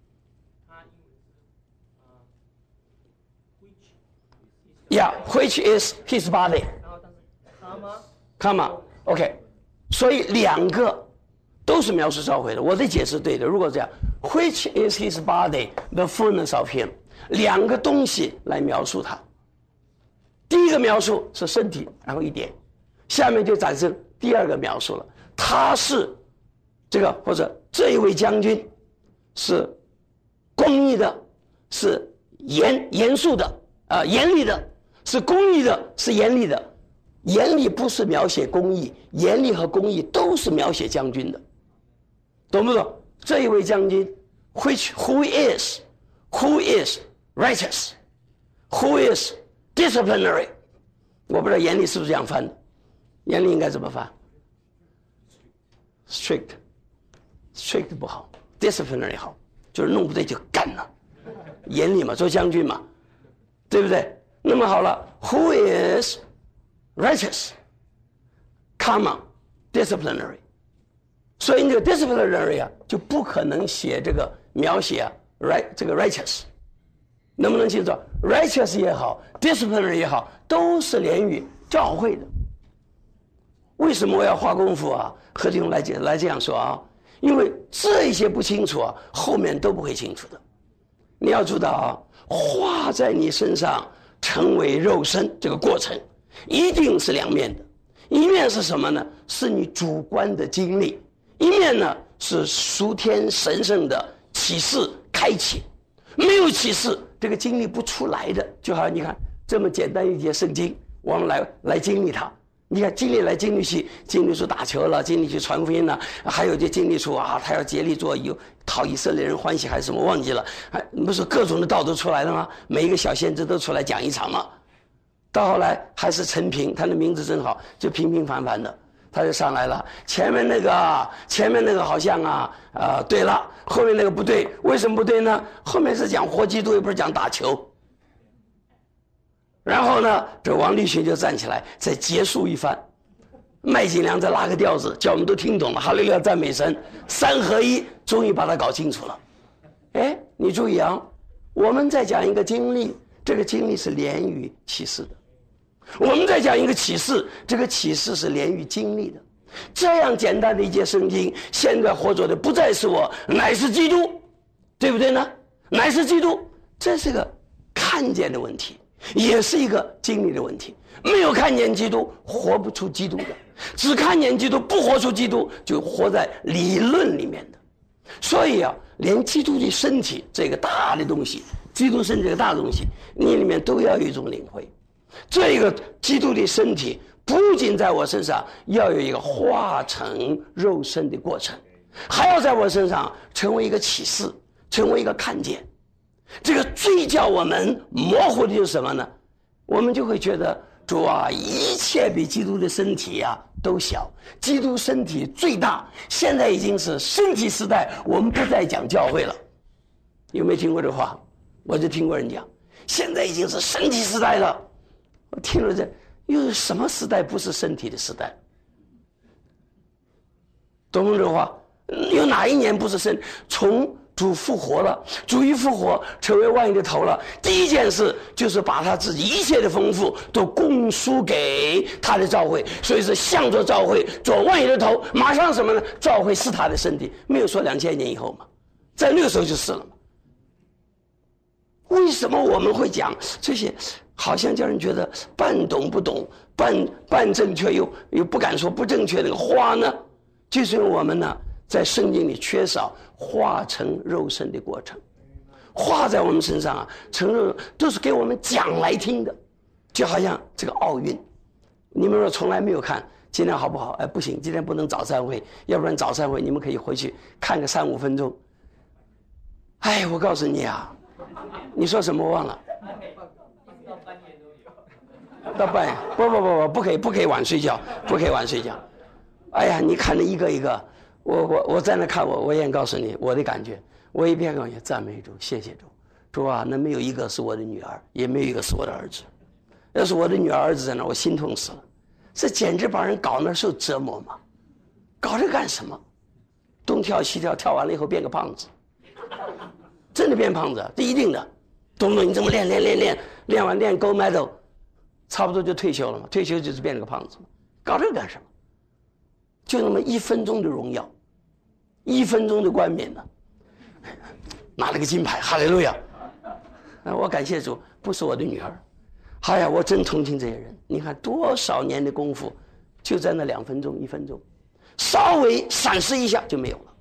？Yeah, which is his body. Come on, OK. 所以两个都是描述教会的，我的解释对的。如果这样 ，which is his body, the fullness of him， 两个东西来描述他。第一个描述是身体，然后一点，下面就产生第二个描述了。他是这个或者这一位将军是公义的，是严肃的。 严厉的，是公义的，是严厉的。严厉不是描写公义，严厉和公义都是描写将军的，懂不懂？这一位将军 who is righteous, who is disciplinary， 我不知道严厉是不是这样翻的，严厉应该怎么翻？ strict 不好， disciplinary 好，就是弄不对就干了，严厉嘛，做将军嘛，对不对？那么好了 ，who is righteous, disciplinary， 所以这个 disciplinary 啊，就不可能写这个描写这个 righteous， 能不能记住 ？righteous 也好 ，disciplinary 也好，都是连于教会的。为什么我要花功夫啊？和弟兄来这样说啊？因为这些不清楚啊，后面都不会清楚的。你要知道啊，化在你身上成为肉身这个过程，一定是两面的。一面是什么呢？是你主观的经历；一面呢是属天神圣的启示开启。没有启示，这个经历不出来的。就好像你看这么简单一节圣经，我们来经历它。你看经历来经历去，经历出打球了，经历去传福音了，还有就经历出啊，他要竭力做讨以色列人欢喜还是什么忘记了，不是各种的道都出来了吗？每一个小先知都出来讲一场嘛。到后来还是陈平，他的名字真好，就平平凡凡的，他就上来了。前面那个好像对了，后面那个不对，为什么不对呢？后面是讲活基督，又不是讲打球。然后呢，这王立群就站起来再结束一番，麦景良再拉个调子，叫我们都听懂了，哈利路亚赞美神，三合一，终于把它搞清楚了。哎，你注意啊，我们在讲一个经历，这个经历是连于启示的；我们在讲一个启示，这个启示是连于经历的。这样简单的一节圣经，现在活着的不再是我，乃是基督，对不对呢？乃是基督，这是个看见的问题。也是一个经历的问题，没有看见基督，活不出基督的；只看见基督，不活出基督，就活在理论里面的。所以啊，连基督的身体这个大的东西，基督身体这个大的东西，你里面都要有一种领会。这个基督的身体不仅在我身上要有一个化成肉身的过程，还要在我身上成为一个启示，成为一个看见。这个最叫我们模糊的就是什么呢？我们就会觉得主啊，一切比基督的身体啊都小，基督身体最大。现在已经是身体时代，我们不再讲教会了。有没有听过这话？我就听过人讲，现在已经是身体时代了。我听了这，又是什么时代不是身体的时代？懂不懂这话？有哪一年不是从主复活了，主一复活成为万有的头了，第一件事就是把他自己一切的丰富都供输给他的教会，所以是向着教会做万有的头。马上什么呢？教会是他的身体，没有说2000年以后嘛，在那个时候就是了嘛。为什么我们会讲这些好像叫人觉得半懂不懂，半正确又不敢说不正确的话呢？就是因为我们呢在圣经里缺少化成肉身的过程，化在我们身上啊，成肉都是给我们讲来听的，就好像这个奥运，你们说从来没有看，今天好不好？哎，不行，今天不能早餐会，要不然早餐会你们可以回去看个3-5分钟。哎，我告诉你啊，你说什么我忘了？到半夜？不可以晚睡觉，不可以晚睡觉。哎呀，你看着一个一个。我在那看我也告诉你我的感觉，我一边感觉赞美主，谢谢主，主啊，那没有一个是我的女儿，也没有一个是我的儿子。要是我的女儿儿子在那，我心痛死了。这简直把人搞那受折磨嘛，搞这干什么？东跳西跳，跳完了以后变个胖子，真的变胖子，这一定的。懂不懂？你这么练完练 gold medal， 差不多就退休了嘛，退休就是变了个胖子嘛，搞这个干什么？就那么1分钟的荣耀，1分钟的冠冕呢，拿了个金牌，哈利路亚！我感谢主，不是我的女儿。哎呀，我真同情这些人。你看多少年的功夫，就在那2分钟、1分钟，稍微闪失一下就没有了。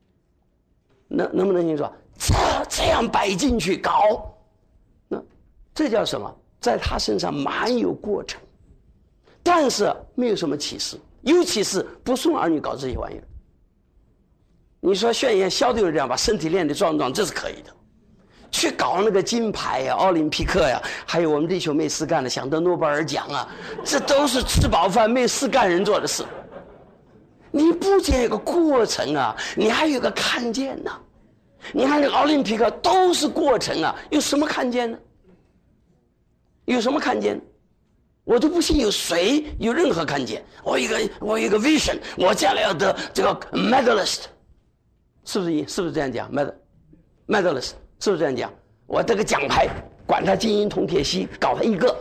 能不能听说？这样摆进去搞，那这叫什么？在他身上满有过程，但是没有什么启示，尤其是不送儿女搞这些玩意儿。你说炫耀肖队这样把身体练得壮壮，这是可以的。去搞那个金牌呀、奥林匹克呀，还有我们弟兄没事干的想得诺贝尔奖啊，这都是吃饱饭没事干人做的事。你不仅有个过程啊，你还有个看见呢。你看那个奥林匹克都是过程啊，有什么看见呢？有什么看见？我都不信有谁有任何看见。我有一个 vision， 我将来要得这个 medalist， 是不是这样讲 medalist 是不是这样讲？我得个奖牌，管他金银铜铁锡，搞他一个，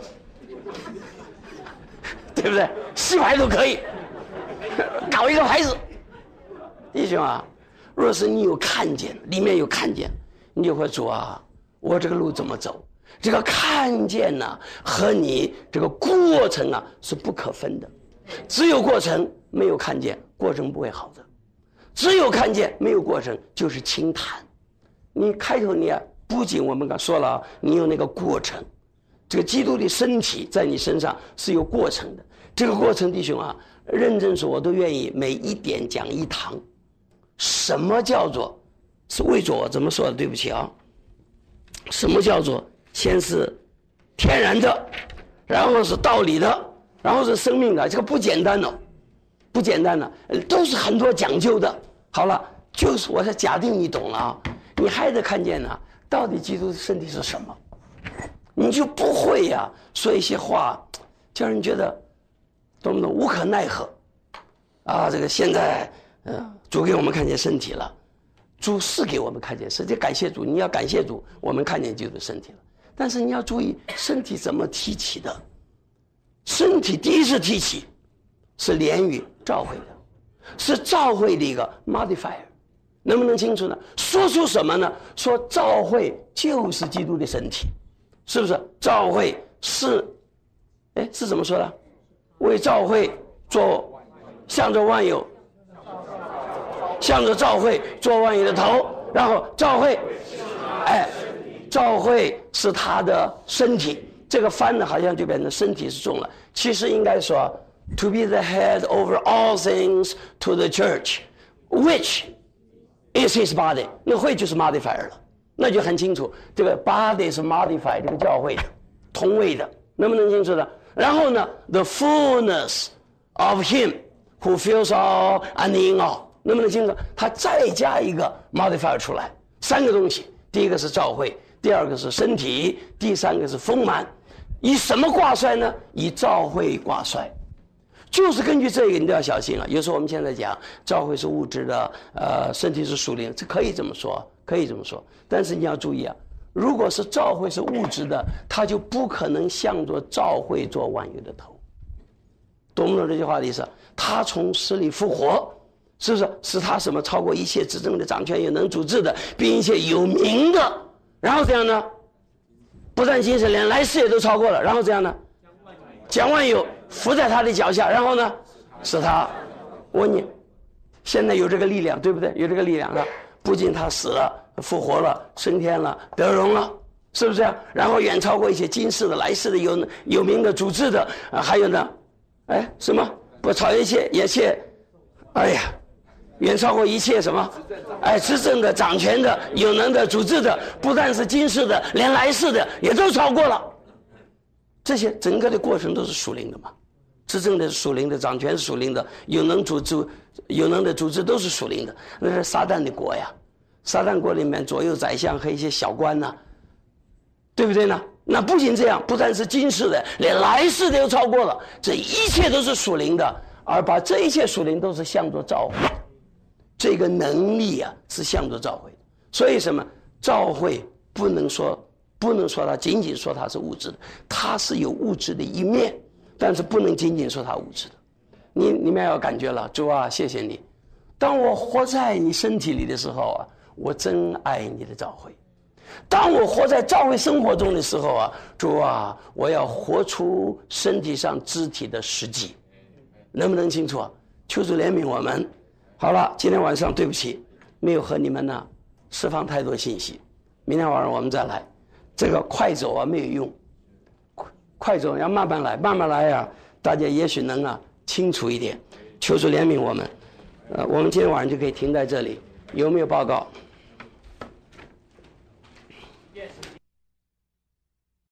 对不对？戏牌都可以，搞一个牌子。弟兄啊，若是你有看见，里面有看见，你就会主啊，我这个路怎么走？这个看见呢，和你这个过程啊是不可分的。只有过程没有看见，过程不会好的；只有看见没有过程，就是轻谈。你开头你不仅我们刚说了，你有那个过程，这个基督的身体在你身上是有过程的。这个过程，弟兄啊，认真说，我都愿意每一点讲一堂。什么叫做是为着我怎么说的？对不起啊，什么叫做？先是天然的，然后是道理的，然后是生命的，这个不简单哦，不简单的，都是很多讲究的。好了，就是我是假定你懂了啊，你还得看见呢，到底基督的身体是什么，你就不会呀，说一些话，叫人觉得懂不懂？无可奈何啊！这个现在，主给我们看见身体了，主是给我们看见身体，感谢主，你要感谢主，我们看见基督的身体了。但是你要注意身体怎么提起的，身体第一次提起是连于召会的，是召会的一个 modifier， 能不能清楚呢？说出什么呢？说召会就是基督的身体，是不是？召会是怎么说的？为召会做向着万有，向着召会做万有的头，然后召会召会是他的身体，这个翻的好像就变成身体是重了，其实应该说 to be the head over all things to the church which is his body， 那会就是 modifier 了，那就很清楚，这个 body 是 modify 这个教会的同位的，能不能清楚的？然后呢 the fullness of him who fills all and in all， 能不能清楚？他再加一个 modifier 出来，三个东西，第一个是召会，第二个是身体，第三个是丰满。以什么挂帅呢？以召会挂帅，就是根据这个，你都要小心了。有时候我们现在讲召会是物质的，身体是属灵，这可以这么说，可以这么说。但是你要注意啊，如果是召会是物质的，它就不可能向着召会做万有的头。懂不懂这句话的意思？他从死里复活，是不是？使他什么超过一切执政的、掌权也能主治的，并一切有名的。然后这样呢？不但今生连来世也都超过了。然后这样呢？将万有伏在他的脚下。然后呢？使他，我问你，现在有这个力量，对不对？有这个力量了，不仅他死了、复活了、升天了、得荣了，是不是？然后远超过一些今世的、来世的有名的、主治的，还有呢？什么？不超一切一切，远超过一切什么？执政的、掌权的、有能的、主治的，不但是今世的，连来世的也都超过了。这些整个的过程都是属灵的嘛，执政的是属灵的，掌权是属灵的，有能的主治都是属灵的。那是撒旦的国呀，撒旦国里面左右宰相和一些小官呐，对不对呢？那不仅这样，不但是今世的，连来世的都超过了。这一切都是属灵的，而把这一切属灵都是向着召会。这个能力啊是向着召会的，所以什么？召会不能说它仅仅说它是物质的，它是有物质的一面，但是不能仅仅说它物质的。你们要感觉了，主啊，谢谢你，当我活在你身体里的时候啊，我真爱你的召会。当我活在召会生活中的时候啊，主啊，我要活出身体上肢体的实际，能不能清楚啊？求主怜悯我们。好了，今天晚上对不起，没有和你们呢释放太多信息，明天晚上我们再来。这个快走啊没有用， 快走，要慢慢来，慢慢来啊，大家也许能啊清楚一点。求主怜悯我们，我们今天晚上就可以停在这里。有没有报告？